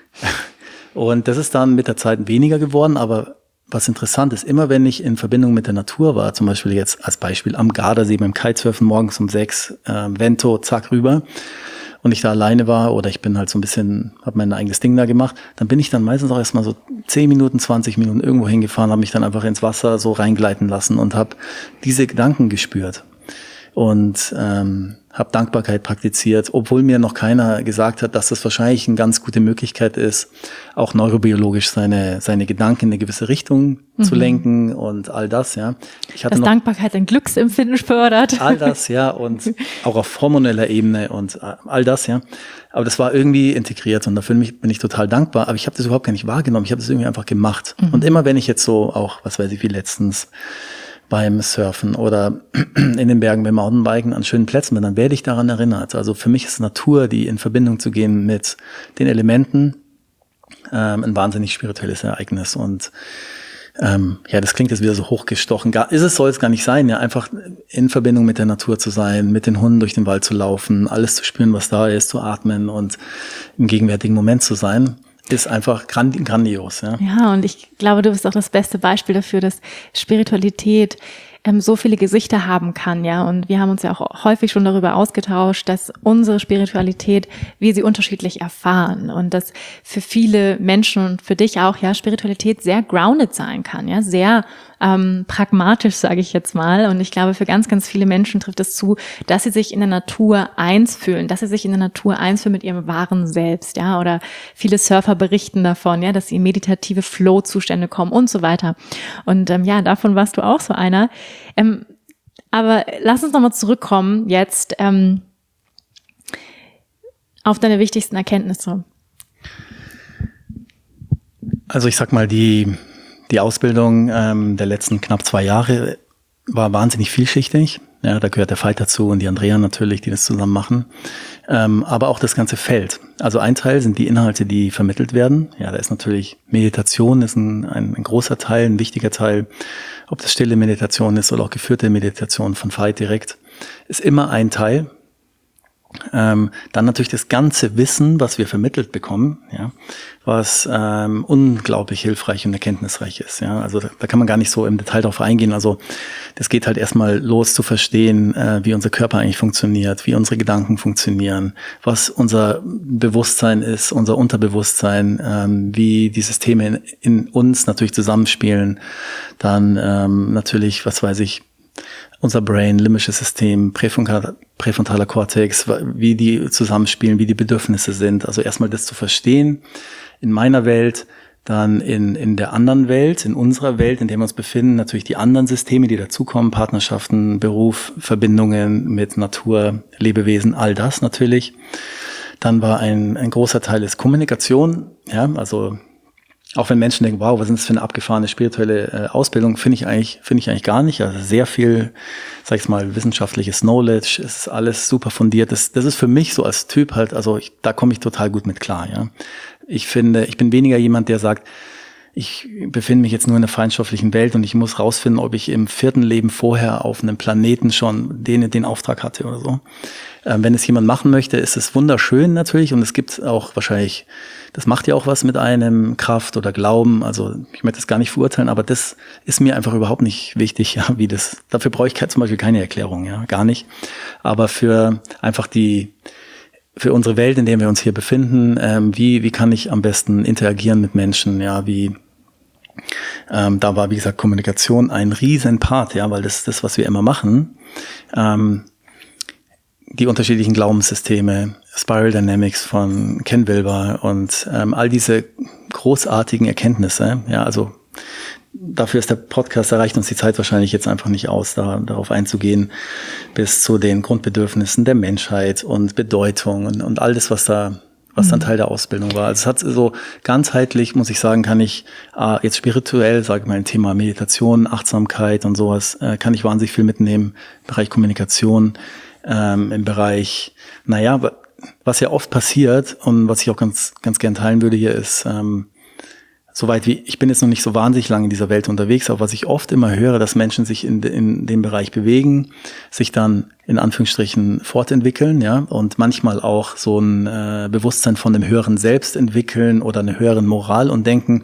Und das ist dann mit der Zeit weniger geworden, aber was interessant ist, immer wenn ich in Verbindung mit der Natur war, zum Beispiel jetzt als Beispiel am Gardasee beim Kitesurfen morgens um 6, Vento, zack, rüber, und ich da alleine war oder ich bin halt so ein bisschen, habe mein eigenes Ding da gemacht, dann bin ich dann meistens auch erstmal so 10 Minuten, 20 Minuten irgendwo hingefahren, habe mich dann einfach ins Wasser so reingleiten lassen und habe diese Gedanken gespürt. Und habe Dankbarkeit praktiziert, obwohl mir noch keiner gesagt hat, dass das wahrscheinlich eine ganz gute Möglichkeit ist, auch neurobiologisch seine Gedanken in eine gewisse Richtung zu lenken und all das, ja. Dass Dankbarkeit ein Glücksempfinden fördert. All das, ja, und auch auf hormoneller Ebene und all das, ja. Aber das war irgendwie integriert und dafür bin ich total dankbar, aber ich habe das überhaupt gar nicht wahrgenommen, ich habe das irgendwie einfach gemacht. Und immer wenn ich jetzt so auch, was weiß ich, wie letztens beim Surfen oder in den Bergen beim Mountainbiken an schönen Plätzen bin, dann werde ich daran erinnert. Also für mich ist Natur, die in Verbindung zu gehen mit den Elementen, ein wahnsinnig spirituelles Ereignis. Und das klingt jetzt wieder so hochgestochen. Soll es gar nicht sein, ja, einfach in Verbindung mit der Natur zu sein, mit den Hunden durch den Wald zu laufen, alles zu spüren, was da ist, zu atmen und im gegenwärtigen Moment zu sein. Ist einfach grandios, ja. Ja, und ich glaube, du bist auch das beste Beispiel dafür, dass Spiritualität so viele Gesichter haben kann, ja. Und wir haben uns ja auch häufig schon darüber ausgetauscht, dass unsere Spiritualität, wir sie unterschiedlich erfahren und dass für viele Menschen und für dich auch, ja, Spiritualität sehr grounded sein kann, ja, sehr pragmatisch, sage ich jetzt mal. Und ich glaube, für ganz, ganz viele Menschen trifft es zu, dass sie sich in der Natur eins fühlen, mit ihrem wahren Selbst, ja. Oder viele Surfer berichten davon, ja, dass sie in meditative Flow-Zustände kommen und so weiter. Und davon warst du auch so einer. Aber lass uns nochmal zurückkommen jetzt auf deine wichtigsten Erkenntnisse. Also ich sag mal, die Ausbildung der letzten knapp 2 Jahre war wahnsinnig vielschichtig. Ja, da gehört der Veit dazu und die Andrea natürlich, die das zusammen machen. Aber auch das ganze Feld. Also ein Teil sind die Inhalte, die vermittelt werden. Ja, da ist natürlich Meditation ist ein großer Teil, ein wichtiger Teil. Ob das stille Meditation ist oder auch geführte Meditation von Veit direkt, ist immer ein Teil. Dann natürlich das ganze Wissen, was wir vermittelt bekommen, ja, was unglaublich hilfreich und erkenntnisreich ist. Ja, also da kann man gar nicht so im Detail drauf eingehen. Also das geht halt erstmal los zu verstehen, wie unser Körper eigentlich funktioniert, wie unsere Gedanken funktionieren, was unser Bewusstsein ist, unser Unterbewusstsein, wie die Systeme in uns natürlich zusammenspielen. Dann natürlich, was weiß ich, unser Brain, limbisches System, präfrontaler Kortex, wie die zusammenspielen, wie die Bedürfnisse sind. Also erstmal das zu verstehen in meiner Welt, dann in der anderen Welt, in unserer Welt, in der wir uns befinden, natürlich die anderen Systeme, die dazukommen, Partnerschaften, Beruf, Verbindungen mit Natur, Lebewesen, all das natürlich. Dann war ein großer Teil ist Kommunikation, ja, also auch wenn Menschen denken, wow, was ist das für eine abgefahrene spirituelle Ausbildung, finde ich eigentlich gar nicht. Also sehr viel, sag ich mal, wissenschaftliches Knowledge, es ist alles super fundiert. Das ist für mich so als Typ halt, also da komme ich total gut mit klar, ja. Ich finde, ich bin weniger jemand, der sagt, ich befinde mich jetzt nur in der feinstofflichen Welt und ich muss rausfinden, ob ich im 4. Leben vorher auf einem Planeten schon den Auftrag hatte oder so. Wenn es jemand machen möchte, ist es wunderschön natürlich und es gibt auch wahrscheinlich, das macht ja auch was mit einem, Kraft oder Glauben, also ich möchte das gar nicht verurteilen, aber das ist mir einfach überhaupt nicht wichtig, ja, wie das, dafür brauche ich zum Beispiel keine Erklärung, ja, gar nicht, aber für einfach für unsere Welt, in der wir uns hier befinden, wie kann ich am besten interagieren mit Menschen, ja, da war, wie gesagt, Kommunikation ein riesen Part, ja, weil das ist das, was wir immer machen. Die unterschiedlichen Glaubenssysteme, Spiral Dynamics von Ken Wilber und all diese großartigen Erkenntnisse, ja, also dafür ist der Podcast, da reicht uns die Zeit wahrscheinlich jetzt einfach nicht aus, darauf einzugehen, bis zu den Grundbedürfnissen der Menschheit und Bedeutung und all das, was dann Teil der Ausbildung war. Also es hat so ganzheitlich, muss ich sagen, kann ich jetzt spirituell, sage ich mal, ein Thema Meditation, Achtsamkeit und sowas, kann ich wahnsinnig viel mitnehmen, im Bereich Kommunikation, im Bereich, was ja oft passiert und was ich auch ganz, ganz gern teilen würde hier ist, soweit wie, ich bin jetzt noch nicht so wahnsinnig lange in dieser Welt unterwegs, aber was ich oft immer höre, dass Menschen sich in dem Bereich bewegen, sich dann in Anführungsstrichen fortentwickeln, ja, und manchmal auch so ein Bewusstsein von einem höheren Selbst entwickeln oder einer höheren Moral und denken,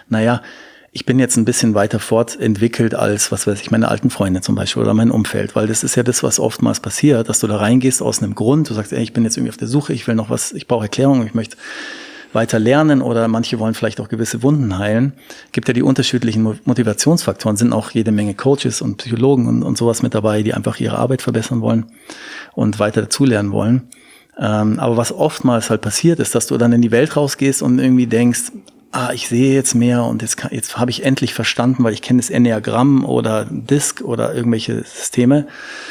ich bin jetzt ein bisschen weiter fortentwickelt als, was weiß ich, meine alten Freunde zum Beispiel oder mein Umfeld, weil das ist ja das, was oftmals passiert, dass du da reingehst aus einem Grund, du sagst, ich bin jetzt irgendwie auf der Suche, ich will noch was, ich brauche Erklärung, ich möchte weiter lernen oder manche wollen vielleicht auch gewisse Wunden heilen. Gibt ja die unterschiedlichen Motivationsfaktoren, sind auch jede Menge Coaches und Psychologen und sowas mit dabei, die einfach ihre Arbeit verbessern wollen und weiter dazulernen wollen. Aber was oftmals halt passiert ist, dass du dann in die Welt rausgehst und irgendwie denkst, ich sehe jetzt mehr und jetzt habe ich endlich verstanden, weil ich kenne das Enneagramm oder DISC oder irgendwelche Systeme,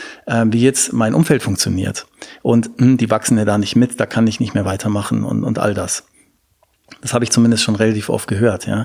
wie jetzt mein Umfeld funktioniert. Und die wachsen ja da nicht mit, da kann ich nicht mehr weitermachen und all das. Das habe ich zumindest schon relativ oft gehört, ja.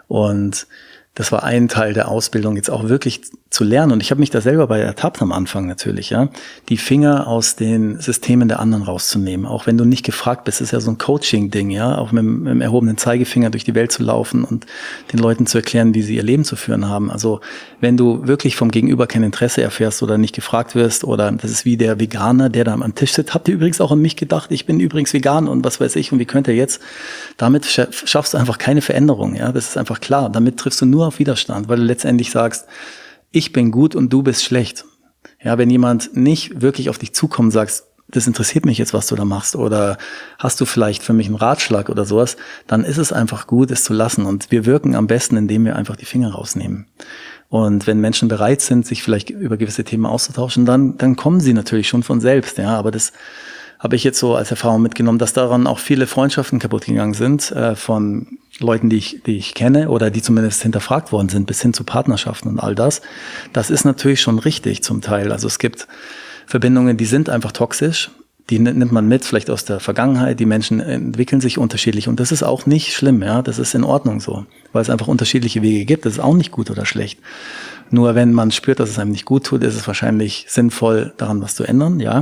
Und das war ein Teil der Ausbildung, jetzt auch wirklich zu lernen. Und ich habe mich da selber bei ertappt am Anfang natürlich, ja, die Finger aus den Systemen der anderen rauszunehmen. Auch wenn du nicht gefragt bist, ist ja so ein Coaching-Ding, ja, auch mit dem erhobenen Zeigefinger durch die Welt zu laufen und den Leuten zu erklären, wie sie ihr Leben zu führen haben. Also wenn du wirklich vom Gegenüber kein Interesse erfährst oder nicht gefragt wirst, oder das ist wie der Veganer, der da am Tisch sitzt, habt ihr übrigens auch an mich gedacht, ich bin übrigens vegan und was weiß ich und wie könnt ihr jetzt? Damit schaffst du einfach keine Veränderung, ja, das ist einfach klar. Damit triffst du nur auf Widerstand, weil du letztendlich sagst, ich bin gut und du bist schlecht. Ja, wenn jemand nicht wirklich auf dich zukommt und sagst, das interessiert mich jetzt, was du da machst, oder hast du vielleicht für mich einen Ratschlag oder sowas, dann ist es einfach gut, es zu lassen. Und wir wirken am besten, indem wir einfach die Finger rausnehmen. Und wenn Menschen bereit sind, sich vielleicht über gewisse Themen auszutauschen, dann kommen sie natürlich schon von selbst. Ja, aber das habe ich jetzt so als Erfahrung mitgenommen, dass daran auch viele Freundschaften kaputt gegangen sind, von Leuten, die ich kenne oder die zumindest hinterfragt worden sind, bis hin zu Partnerschaften und all das. Das ist natürlich schon richtig zum Teil. Also es gibt Verbindungen, die sind einfach toxisch. Die nimmt man mit, vielleicht aus der Vergangenheit. Die Menschen entwickeln sich unterschiedlich und das ist auch nicht schlimm, ja. Das ist in Ordnung so, weil es einfach unterschiedliche Wege gibt. Das ist auch nicht gut oder schlecht. Nur wenn man spürt, dass es einem nicht gut tut, ist es wahrscheinlich sinnvoll, daran was zu ändern, ja.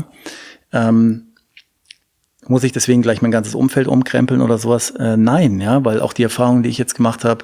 Muss ich deswegen gleich mein ganzes Umfeld umkrempeln oder sowas? Nein, ja, weil auch die Erfahrung, die ich jetzt gemacht habe,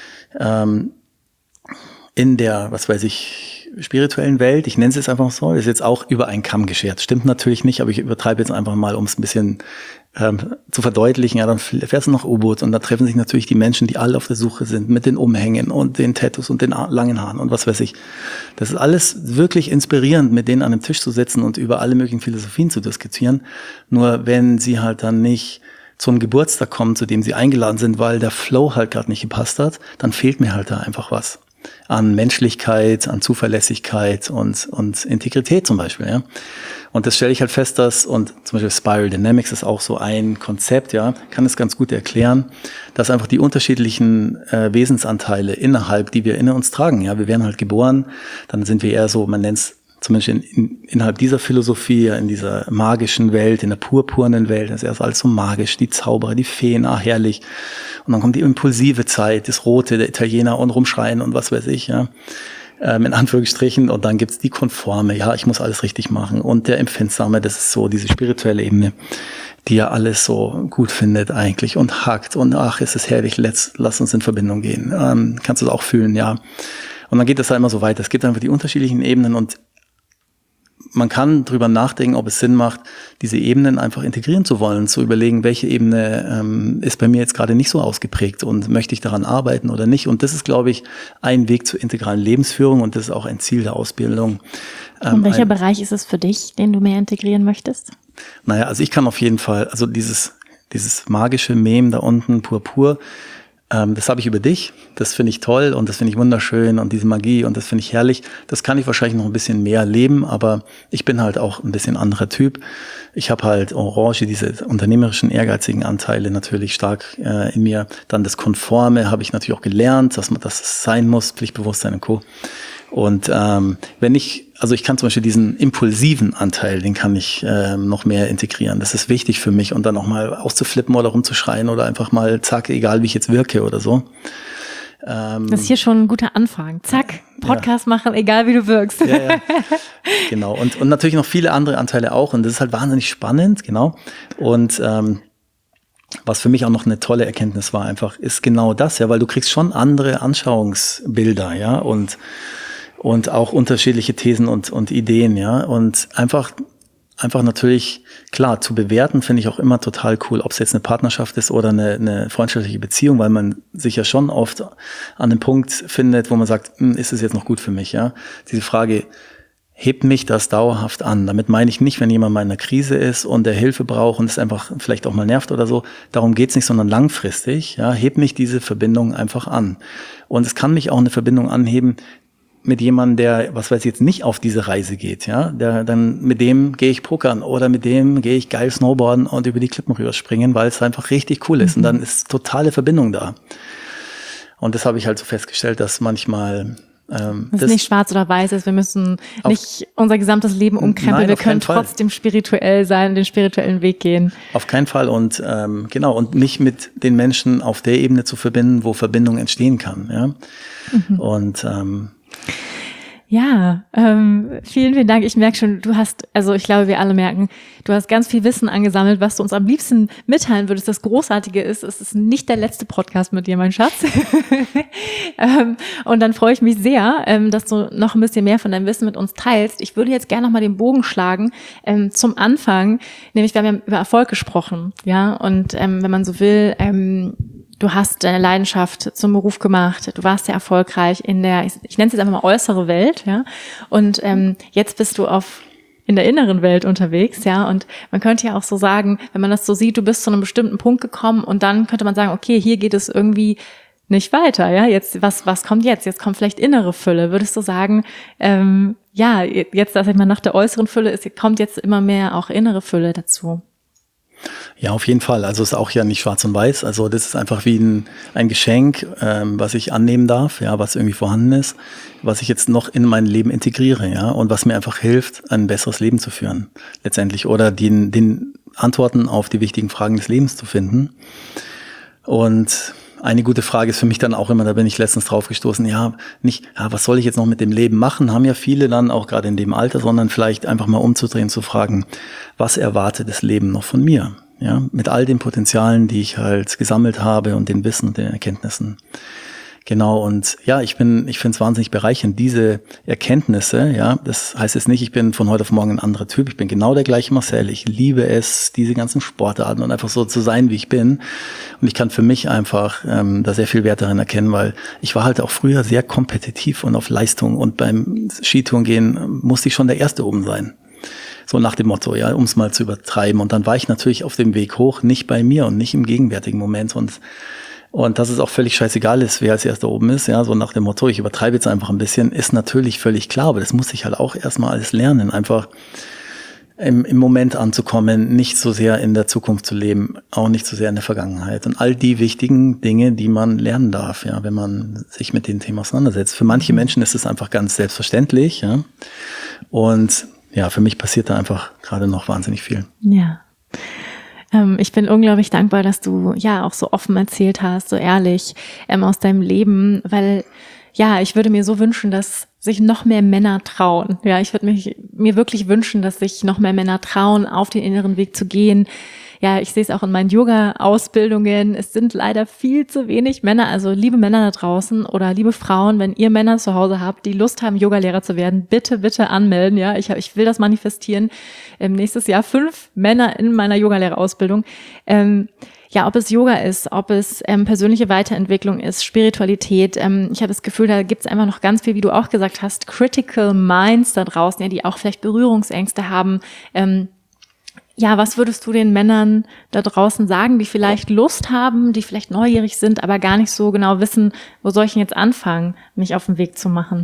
in der, was weiß ich, spirituellen Welt, ich nenne es jetzt einfach so, ist jetzt auch über einen Kamm geschert. Stimmt natürlich nicht, aber ich übertreibe jetzt einfach mal, um es ein bisschen zu verdeutlichen. Ja, dann fährst du nach U-Boot und da treffen sich natürlich die Menschen, die alle auf der Suche sind, mit den Umhängen und den Tattoos und den langen Haaren und was weiß ich. Das ist alles wirklich inspirierend, mit denen an einem Tisch zu sitzen und über alle möglichen Philosophien zu diskutieren. Nur wenn sie halt dann nicht zum Geburtstag kommen, zu dem sie eingeladen sind, weil der Flow halt gerade nicht gepasst hat, dann fehlt mir halt da einfach was. An Menschlichkeit, an Zuverlässigkeit und Integrität zum Beispiel, ja. Und das stelle ich halt fest, dass, und zum Beispiel Spiral Dynamics ist auch so ein Konzept, ja, kann es ganz gut erklären, dass einfach die unterschiedlichen Wesensanteile innerhalb, die wir in uns tragen, ja, wir werden halt geboren, dann sind wir eher so, man nennt es zumindest innerhalb dieser Philosophie, in dieser magischen Welt, in der purpurnen Welt, das ist erst alles so magisch, die Zauberer, die Feen, herrlich. Und dann kommt die impulsive Zeit, das Rote, der Italiener und rumschreien und was weiß ich, ja. In Anführungsstrichen. Und dann gibt's die Konforme, ja, ich muss alles richtig machen. Und der Empfindsame, das ist so diese spirituelle Ebene, die ja alles so gut findet eigentlich und hakt und ach, es ist herrlich, lass uns in Verbindung gehen. Kannst du es auch fühlen, ja. Und dann geht das halt immer so weiter. Es gibt einfach die unterschiedlichen Ebenen und man kann drüber nachdenken, ob es Sinn macht, diese Ebenen einfach integrieren zu wollen, zu überlegen, welche Ebene ist bei mir jetzt gerade nicht so ausgeprägt und möchte ich daran arbeiten oder nicht. Und das ist, glaube ich, ein Weg zur integralen Lebensführung und das ist auch ein Ziel der Ausbildung. Und welcher Bereich ist es für dich, den du mehr integrieren möchtest? Naja, also ich kann auf jeden Fall, also dieses magische Mem da unten, pur, das habe ich über dich, das finde ich toll und das finde ich wunderschön und diese Magie und das finde ich herrlich. Das kann ich wahrscheinlich noch ein bisschen mehr leben, aber ich bin halt auch ein bisschen anderer Typ. Ich habe halt Orange, diese unternehmerischen, ehrgeizigen Anteile natürlich stark in mir. Dann das Konforme habe ich natürlich auch gelernt, dass es sein muss, Pflichtbewusstsein und Co. Und ich kann zum Beispiel diesen impulsiven Anteil, den kann ich noch mehr integrieren. Das ist wichtig für mich und dann auch mal auszuflippen oder rumzuschreien oder einfach mal zack, egal wie ich jetzt wirke oder so. Das ist hier schon ein guter Anfang. Zack, Podcast machen, egal wie du wirkst. Ja. Genau. Und natürlich noch viele andere Anteile auch und das ist halt wahnsinnig spannend, genau. Und was für mich auch noch eine tolle Erkenntnis war einfach, ist genau das, ja, weil du kriegst schon andere Anschauungsbilder, ja, und auch unterschiedliche Thesen und Ideen, ja, und einfach natürlich, klar, zu bewerten finde ich auch immer total cool, ob es jetzt eine Partnerschaft ist oder eine freundschaftliche Beziehung, weil man sich ja schon oft an dem Punkt findet, wo man sagt, ist es jetzt noch gut für mich, ja, diese Frage, hebt mich das dauerhaft an? Damit meine ich nicht, wenn jemand mal in einer Krise ist und der Hilfe braucht und es einfach vielleicht auch mal nervt oder so. Darum geht's nicht, sondern langfristig. Ja, hebt mich diese Verbindung einfach an. Und es kann mich auch eine Verbindung anheben mit jemandem, der, was weiß ich jetzt, nicht auf diese Reise geht. Ja, mit dem gehe ich pokern oder mit dem gehe ich geil snowboarden und über die Klippen rüberspringen, weil es einfach richtig cool ist. Und dann ist totale Verbindung da. Und das habe ich halt so festgestellt, dass manchmal das ist nicht schwarz oder weiß ist. Wir müssen nicht unser gesamtes Leben umkrempeln. Nein, wir können trotzdem spirituell sein, den spirituellen Weg gehen. Auf keinen Fall. Und und mich mit den Menschen auf der Ebene zu verbinden, wo Verbindung entstehen kann. Ja. Und vielen, vielen Dank. Ich merke schon, ich glaube, wir alle merken, du hast ganz viel Wissen angesammelt, was du uns am liebsten mitteilen würdest. Das Großartige ist, es ist nicht der letzte Podcast mit dir, mein Schatz. Und dann freue ich mich sehr, dass du noch ein bisschen mehr von deinem Wissen mit uns teilst. Ich würde jetzt gerne noch mal den Bogen schlagen zum Anfang, nämlich wir haben ja über Erfolg gesprochen, ja, und wenn man so will, du hast deine Leidenschaft zum Beruf gemacht, du warst sehr erfolgreich in der, ich nenne es jetzt einfach mal äußere Welt, ja, und jetzt bist du in der inneren Welt unterwegs, ja, und man könnte ja auch so sagen, wenn man das so sieht, du bist zu einem bestimmten Punkt gekommen und dann könnte man sagen, okay, hier geht es irgendwie nicht weiter, ja, jetzt, was kommt jetzt? Jetzt kommt vielleicht innere Fülle. Würdest du sagen, jetzt, sag ich mal, nach der äußeren Fülle kommt jetzt immer mehr auch innere Fülle dazu? Ja, auf jeden Fall. Also es ist auch ja nicht schwarz und weiß. Also das ist einfach wie ein Geschenk, was ich annehmen darf, ja, was irgendwie vorhanden ist, was ich jetzt noch in mein Leben integriere, ja, und was mir einfach hilft, ein besseres Leben zu führen, letztendlich, oder den Antworten auf die wichtigen Fragen des Lebens zu finden. Und eine gute Frage ist für mich dann auch immer, da bin ich letztens drauf gestoßen, was soll ich jetzt noch mit dem Leben machen? Haben ja viele dann auch gerade in dem Alter, sondern vielleicht einfach mal umzudrehen, zu fragen, was erwartet das Leben noch von mir? Ja, mit all den Potenzialen, die ich halt gesammelt habe und den Wissen und den Erkenntnissen. Genau, und ja, ich finde es wahnsinnig bereichernd, diese Erkenntnisse, ja, das heißt jetzt nicht, ich bin von heute auf morgen ein anderer Typ, ich bin genau der gleiche Marcel, ich liebe es, diese ganzen Sportarten und einfach so zu sein, wie ich bin, und ich kann für mich einfach da sehr viel Wert darin erkennen, weil ich war halt auch früher sehr kompetitiv und auf Leistung, und beim Skitouren gehen musste ich schon der Erste oben sein. So nach dem Motto, ja, um es mal zu übertreiben, und dann war ich natürlich auf dem Weg hoch nicht bei mir und nicht im gegenwärtigen Moment, und dass es auch völlig scheißegal ist, wer als Erster oben ist, ja, so nach dem Motto, ich übertreibe jetzt einfach ein bisschen, ist natürlich völlig klar, aber das muss ich halt auch erstmal alles lernen, einfach im Moment anzukommen, nicht so sehr in der Zukunft zu leben, auch nicht so sehr in der Vergangenheit, und all die wichtigen Dinge, die man lernen darf, ja, wenn man sich mit dem Thema auseinandersetzt. Für manche Menschen ist es einfach ganz selbstverständlich, ja, Und ja, für mich passiert da einfach gerade noch wahnsinnig viel. Ja. Ich bin unglaublich dankbar, dass du ja auch so offen erzählt hast, so ehrlich aus deinem Leben, weil ja, ich würde mir so wünschen, dass sich noch mehr Männer trauen. Ja, ich würde mir wirklich wünschen, dass sich noch mehr Männer trauen, auf den inneren Weg zu gehen. Ja, ich sehe es auch in meinen Yoga-Ausbildungen. Es sind leider viel zu wenig Männer. Also liebe Männer da draußen oder liebe Frauen, wenn ihr Männer zu Hause habt, die Lust haben, Yogalehrer zu werden, bitte, bitte anmelden. Ja, ich will das manifestieren. Nächstes Jahr 5 Männer in meiner Yogalehrerausbildung. Ja, ob es Yoga ist, ob es persönliche Weiterentwicklung ist, Spiritualität. Ich habe das Gefühl, da gibt es einfach noch ganz viel, wie du auch gesagt hast, Critical Minds da draußen, ja, die auch vielleicht Berührungsängste haben. Ja, was würdest du den Männern da draußen sagen, die vielleicht Lust haben, die vielleicht neugierig sind, aber gar nicht so genau wissen, wo soll ich denn jetzt anfangen, mich auf den Weg zu machen?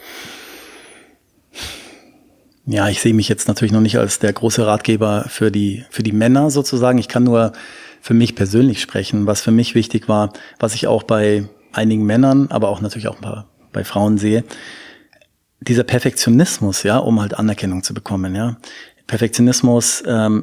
Ja, ich sehe mich jetzt natürlich noch nicht als der große Ratgeber für die Männer sozusagen. Ich kann nur für mich persönlich sprechen, was für mich wichtig war, was ich auch bei einigen Männern, aber auch natürlich auch bei Frauen sehe. Dieser Perfektionismus, ja, um halt Anerkennung zu bekommen, ja. Perfektionismus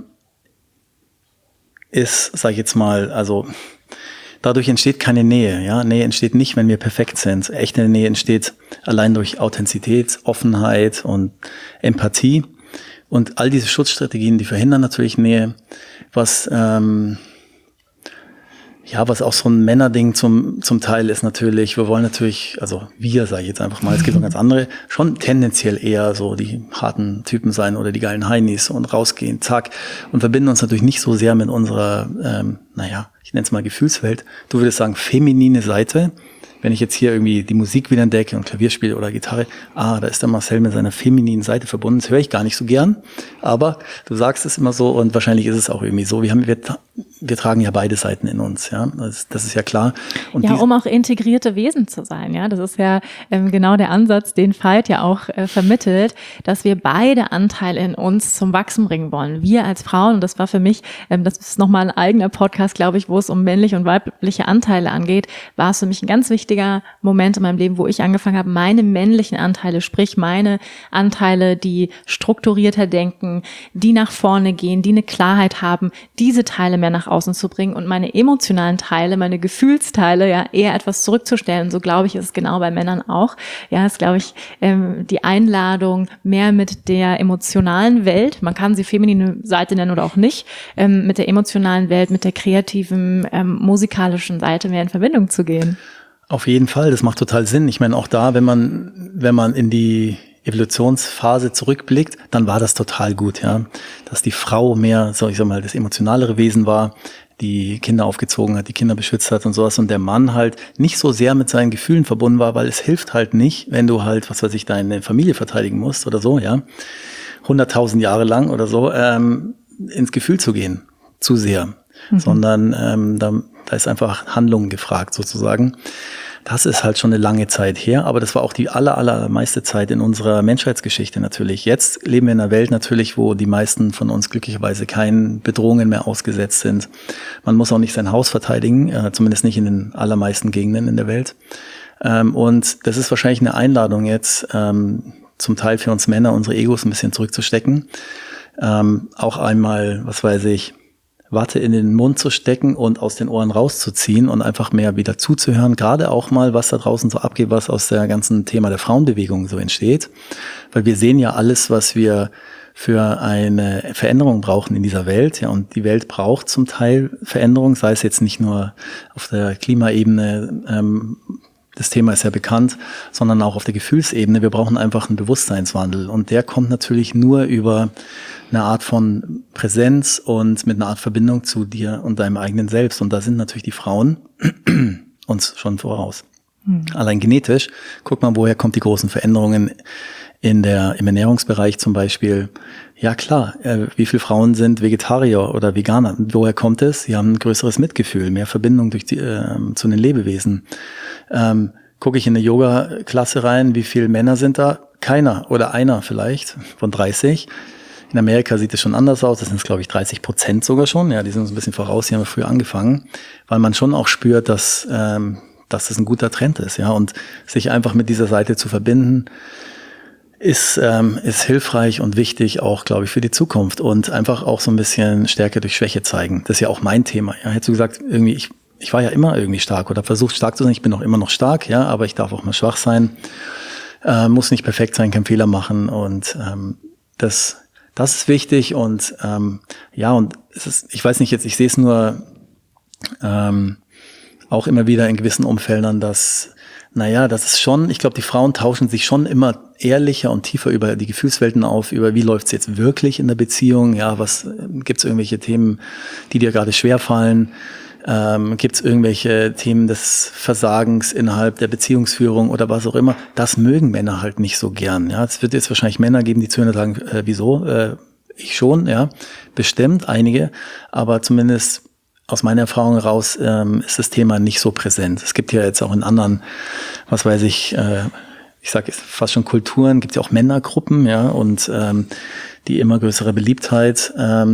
ist, sage ich jetzt mal, also dadurch entsteht keine Nähe. Ja, Nähe entsteht nicht, wenn wir perfekt sind. Echte Nähe entsteht allein durch Authentizität, Offenheit und Empathie. Und all diese Schutzstrategien, die verhindern natürlich Nähe, was auch so ein Männerding zum Teil ist natürlich, wir wollen natürlich, also wir, sage ich jetzt einfach mal, es gibt noch ganz andere, schon tendenziell eher so die harten Typen sein oder die geilen Heinis und rausgehen, zack, und verbinden uns natürlich nicht so sehr mit unserer, ich nenne es mal Gefühlswelt. Du würdest sagen, feminine Seite. Wenn ich jetzt hier irgendwie die Musik wieder entdecke und Klavier spiele oder Gitarre, da ist der Marcel mit seiner femininen Seite verbunden. Das höre ich gar nicht so gern, aber du sagst es immer so und wahrscheinlich ist es auch irgendwie so. Wir tragen ja beide Seiten in uns, ja. Das ist ja klar. Und ja, um auch integrierte Wesen zu sein, ja. Das ist ja genau der Ansatz, den Veit ja auch vermittelt, dass wir beide Anteile in uns zum Wachsen bringen wollen. Wir als Frauen, und das war für mich, das ist nochmal ein eigener Podcast, glaube ich, wo es um männliche und weibliche Anteile angeht, war es für mich ein ganz wichtiger Moment in meinem Leben, wo ich angefangen habe, meine männlichen Anteile, sprich meine Anteile, die strukturierter denken, die nach vorne gehen, die eine Klarheit haben, diese Teile mehr nach außen zu bringen und meine emotionalen Teile, meine Gefühlsteile, ja, eher etwas zurückzustellen. Und so glaube ich, ist es genau bei Männern auch. Ja, ist, glaube ich, die Einladung, mehr mit der emotionalen Welt, man kann sie feminine Seite nennen oder auch nicht, mit der emotionalen Welt, mit der kreativen, musikalischen Seite mehr in Verbindung zu gehen. Auf jeden Fall, das macht total Sinn. Ich meine, auch da, wenn man in die Evolutionsphase zurückblickt, dann war das total gut, ja. Dass die Frau mehr, so ich sag mal, das emotionalere Wesen war, die Kinder aufgezogen hat, die Kinder beschützt hat und sowas und der Mann halt nicht so sehr mit seinen Gefühlen verbunden war, weil es hilft halt nicht, wenn du halt, was weiß ich, deine Familie verteidigen musst oder so, ja. 100.000 Jahre lang oder so, ins Gefühl zu gehen, zu sehr. Sondern da ist einfach Handlung gefragt sozusagen. Das ist halt schon eine lange Zeit her, aber das war auch die allermeiste Zeit in unserer Menschheitsgeschichte natürlich. Jetzt leben wir in einer Welt natürlich, wo die meisten von uns glücklicherweise keinen Bedrohungen mehr ausgesetzt sind. Man muss auch nicht sein Haus verteidigen, zumindest nicht in den allermeisten Gegenden in der Welt. Und das ist wahrscheinlich eine Einladung jetzt, zum Teil für uns Männer, unsere Egos ein bisschen zurückzustecken. Auch einmal, was weiß ich, Watte in den Mund zu stecken und aus den Ohren rauszuziehen und einfach mehr wieder zuzuhören, gerade auch mal, was da draußen so abgeht, was aus der ganzen Thema der Frauenbewegung so entsteht. Weil wir sehen ja alles, was wir für eine Veränderung brauchen in dieser Welt, ja, und die Welt braucht zum Teil Veränderung, sei es jetzt nicht nur auf der Klimaebene, das Thema ist ja bekannt, sondern auch auf der Gefühlsebene. Wir brauchen einfach einen Bewusstseinswandel und der kommt natürlich nur über eine Art von Präsenz und mit einer Art Verbindung zu dir und deinem eigenen Selbst. Und da sind natürlich die Frauen uns schon voraus. Allein genetisch, guck mal, woher kommt die großen Veränderungen im Ernährungsbereich zum Beispiel. Ja klar, wie viele Frauen sind Vegetarier oder Veganer? Woher kommt es? Sie haben ein größeres Mitgefühl, mehr Verbindung zu den Lebewesen. Gucke ich in eine Yoga-Klasse rein, wie viele Männer sind da? Keiner oder einer vielleicht von 30. In Amerika sieht es schon anders aus, das sind glaube ich 30% sogar schon. Ja, die sind uns ein bisschen voraus, die haben früher angefangen, weil man schon auch spürt, dass das ein guter Trend ist, ja, und sich einfach mit dieser Seite zu verbinden, ist hilfreich und wichtig auch, glaube ich, für die Zukunft und einfach auch so ein bisschen Stärke durch Schwäche zeigen. Das ist ja auch mein Thema. Ja, hättest du gesagt, irgendwie, ich war ja immer irgendwie stark oder versucht stark zu sein. Ich bin auch immer noch stark, ja, aber ich darf auch mal schwach sein. Muss nicht perfekt sein, keinen Fehler machen und das ist wichtig und und es ist, ich weiß nicht jetzt, ich sehe es nur auch immer wieder in gewissen Umfeldern, das ist schon, ich glaube, die Frauen tauschen sich schon immer ehrlicher und tiefer über die Gefühlswelten auf, über wie läuft's jetzt wirklich in der Beziehung, ja, was gibt's irgendwelche Themen, die dir gerade schwerfallen, gibt's irgendwelche Themen des Versagens innerhalb der Beziehungsführung oder was auch immer, das mögen Männer halt nicht so gern, ja, es wird jetzt wahrscheinlich Männer geben, die zuhören und sagen, wieso, ich schon, ja, bestimmt einige, aber zumindest aus meiner Erfahrung heraus ist das Thema nicht so präsent. Es gibt ja jetzt auch in anderen, was weiß ich sage fast schon Kulturen, gibt ja auch Männergruppen, ja, und die immer größere Beliebtheit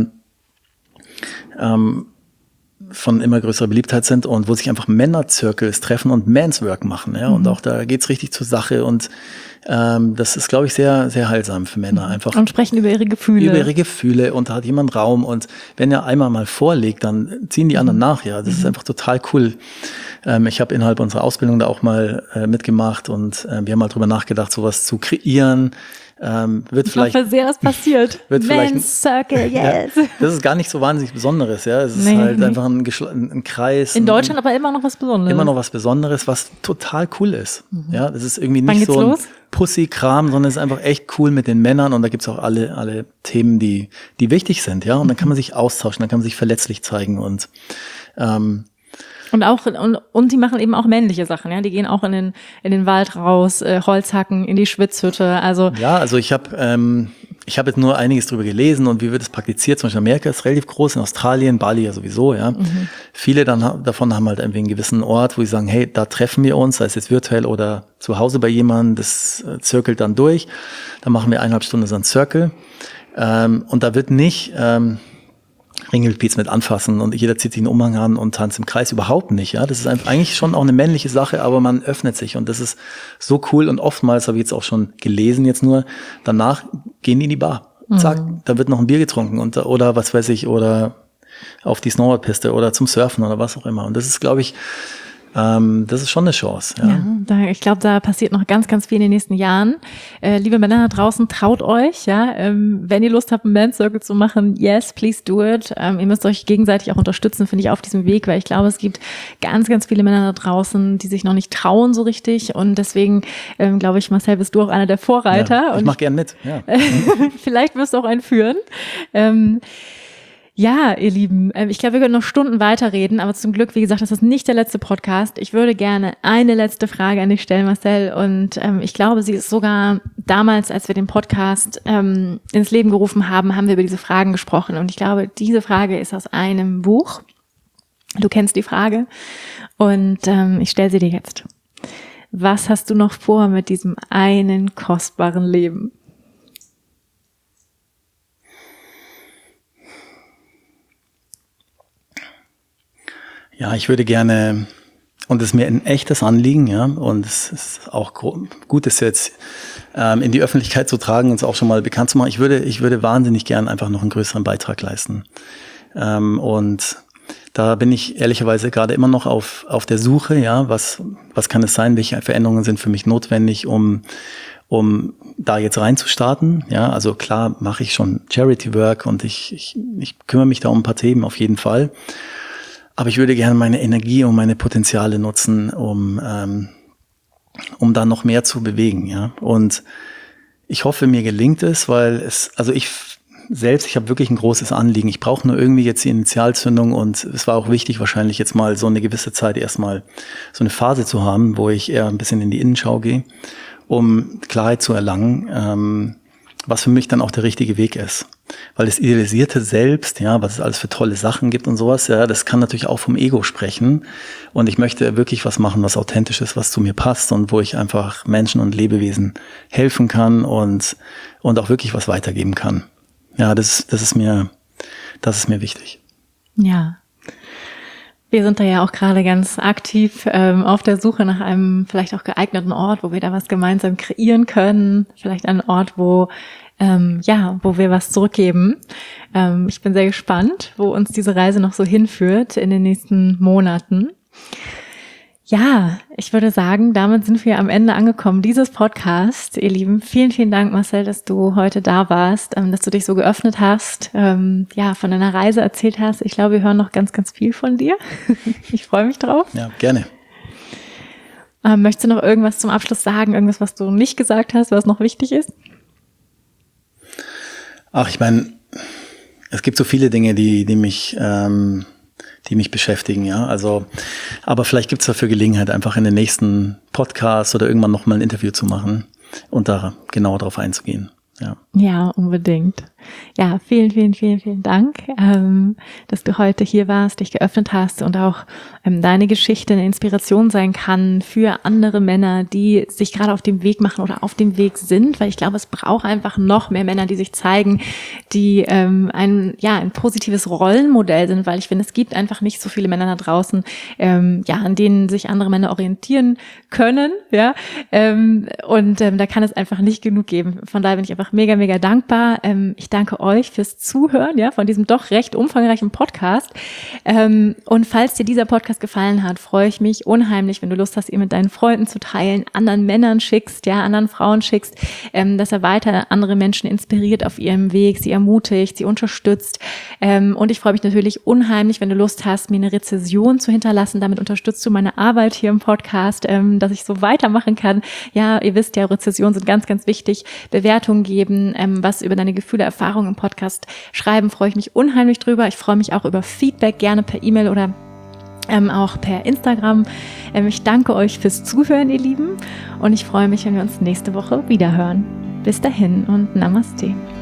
von immer größerer Beliebtheit sind und wo sich einfach Männerzirkels treffen und Manswork machen, ja, und auch da geht's richtig zur Sache und das ist, glaube ich, sehr, sehr heilsam für Männer einfach. Und sprechen über ihre Gefühle. Über ihre Gefühle und da hat jemand Raum und wenn er einmal mal vorlegt, dann ziehen die anderen nach, ja, das ist einfach total cool. Ich habe innerhalb unserer Ausbildung da auch mal mitgemacht und wir haben mal drüber nachgedacht, sowas zu kreieren. Ich hoffe sehr, es passiert. Men's Circle, yes. Ja, das ist gar nicht so wahnsinnig Besonderes, ja. Es ist einfach ein Kreis. In Deutschland aber immer noch was Besonderes. Immer noch was Besonderes, was total cool ist. Ja, das ist irgendwie nicht so los? Pussy-Kram, sondern es ist einfach echt cool mit den Männern und da gibt's auch alle Themen, die wichtig sind, ja. Und dann kann man sich austauschen, dann kann man sich verletzlich zeigen und die machen eben auch männliche Sachen, ja. Die gehen auch in den Wald raus, Holz hacken, in die Schwitzhütte. Also ja, also ich habe jetzt nur einiges drüber gelesen und wie wird es praktiziert. Zum Beispiel Amerika ist relativ groß, in Australien, Bali ja sowieso, ja. Viele davon haben halt irgendwie einen gewissen Ort, wo sie sagen, hey, da treffen wir uns, sei es jetzt virtuell oder zu Hause bei jemandem, das zirkelt dann durch. Dann machen wir 1,5 Stunden so einen Circle. Und da wird nicht Ringelpiez mit anfassen und jeder zieht sich einen Umhang an und tanzt im Kreis, überhaupt nicht, ja. Das ist eigentlich schon auch eine männliche Sache, aber man öffnet sich und das ist so cool und oftmals habe ich jetzt auch schon gelesen jetzt nur, danach gehen die in die Bar. Zack, da wird noch ein Bier getrunken oder was weiß ich, oder auf die Snowboardpiste oder zum Surfen oder was auch immer und das ist, glaube ich, das ist schon eine Chance. Ja, ich glaube, da passiert noch ganz, ganz viel in den nächsten Jahren. Liebe Männer da draußen, traut euch, ja. Wenn ihr Lust habt, einen Man Circle zu machen, yes, please do it. Ihr müsst euch gegenseitig auch unterstützen, finde ich, auf diesem Weg, weil ich glaube, es gibt ganz, ganz viele Männer da draußen, die sich noch nicht trauen so richtig und deswegen glaube ich, Marcel, bist du auch einer der Vorreiter. Ja, ich mache gern mit. Ja. Vielleicht wirst du auch einen führen. Ja, ihr Lieben, ich glaube, wir können noch Stunden weiterreden, aber zum Glück, wie gesagt, das ist nicht der letzte Podcast. Ich würde gerne eine letzte Frage an dich stellen, Marcel, und ich glaube, sie ist sogar damals, als wir den Podcast ins Leben gerufen haben, haben wir über diese Fragen gesprochen und ich glaube, diese Frage ist aus einem Buch. Du kennst die Frage und ich stelle sie dir jetzt. Was hast du noch vor mit diesem einen kostbaren Leben? Ja, ich würde gerne, und es ist mir ein echtes Anliegen, ja, und es ist auch gut, es jetzt in die Öffentlichkeit zu tragen und es auch schon mal bekannt zu machen. Ich würde wahnsinnig gern einfach noch einen größeren Beitrag leisten. Und da bin ich ehrlicherweise gerade immer noch auf der Suche, ja, was kann es sein, welche Veränderungen sind für mich notwendig, um da jetzt reinzustarten. Ja, also klar mache ich schon Charity Work und ich kümmere mich da um ein paar Themen auf jeden Fall. Aber ich würde gerne meine Energie und meine Potenziale nutzen, um da noch mehr zu bewegen, ja. Und ich hoffe, mir gelingt es, weil ich habe wirklich ein großes Anliegen. Ich brauche nur irgendwie jetzt die Initialzündung und es war auch wichtig, wahrscheinlich jetzt mal so eine gewisse Zeit erstmal so eine Phase zu haben, wo ich eher ein bisschen in die Innenschau gehe, um Klarheit zu erlangen, was für mich dann auch der richtige Weg ist. Weil das idealisierte Selbst, ja, was es alles für tolle Sachen gibt und sowas, ja, das kann natürlich auch vom Ego sprechen. Und ich möchte wirklich was machen, was authentisch ist, was zu mir passt und wo ich einfach Menschen und Lebewesen helfen kann und auch wirklich was weitergeben kann. Ja, das ist mir wichtig. Ja. Wir sind da ja auch gerade ganz aktiv auf der Suche nach einem vielleicht auch geeigneten Ort, wo wir da was gemeinsam kreieren können. Vielleicht ein Ort, wo wir was zurückgeben. Ich bin sehr gespannt, wo uns diese Reise noch so hinführt in den nächsten Monaten. Ja, ich würde sagen, damit sind wir am Ende angekommen dieses Podcasts. Ihr Lieben, vielen, vielen Dank, Marcel, dass du heute da warst, dass du dich so geöffnet hast, von deiner Reise erzählt hast. Ich glaube, wir hören noch ganz, ganz viel von dir. Ich freue mich drauf. Ja, gerne. Möchtest du noch irgendwas zum Abschluss sagen? Irgendwas, was du nicht gesagt hast, was noch wichtig ist? Ach, ich meine, es gibt so viele Dinge, die mich beschäftigen, ja. Also, aber vielleicht gibt es dafür Gelegenheit, einfach in den nächsten Podcast oder irgendwann nochmal ein Interview zu machen und da genauer drauf einzugehen. Ja, unbedingt. Ja, vielen, vielen, vielen, vielen Dank, dass du heute hier warst, dich geöffnet hast und auch deine Geschichte eine Inspiration sein kann für andere Männer, die sich gerade auf dem Weg machen oder auf dem Weg sind, weil ich glaube, es braucht einfach noch mehr Männer, die sich zeigen, die ein positives Rollenmodell sind, weil ich finde, es gibt einfach nicht so viele Männer da draußen, an denen sich andere Männer orientieren können, da kann es einfach nicht genug geben. Von daher bin ich einfach mega, mega dankbar. Ich danke euch fürs Zuhören, von diesem doch recht umfangreichen Podcast. Und falls dir dieser Podcast gefallen hat, freue ich mich unheimlich, wenn du Lust hast, ihn mit deinen Freunden zu teilen, anderen Männern schickst, anderen Frauen schickst, dass er weiter andere Menschen inspiriert auf ihrem Weg, sie ermutigt, sie unterstützt. Und ich freue mich natürlich unheimlich, wenn du Lust hast, mir eine Rezension zu hinterlassen. Damit unterstützt du meine Arbeit hier im Podcast, dass ich so weitermachen kann. Ja, ihr wisst ja, Rezensionen sind ganz, ganz wichtig. Bewertungen geben, was über deine Gefühle, Erfahrungen im Podcast schreiben, freue ich mich unheimlich drüber. Ich freue mich auch über Feedback, gerne per E-Mail oder auch per Instagram. Ich danke euch fürs Zuhören, ihr Lieben, und ich freue mich, wenn wir uns nächste Woche wieder hören. Bis dahin und Namaste.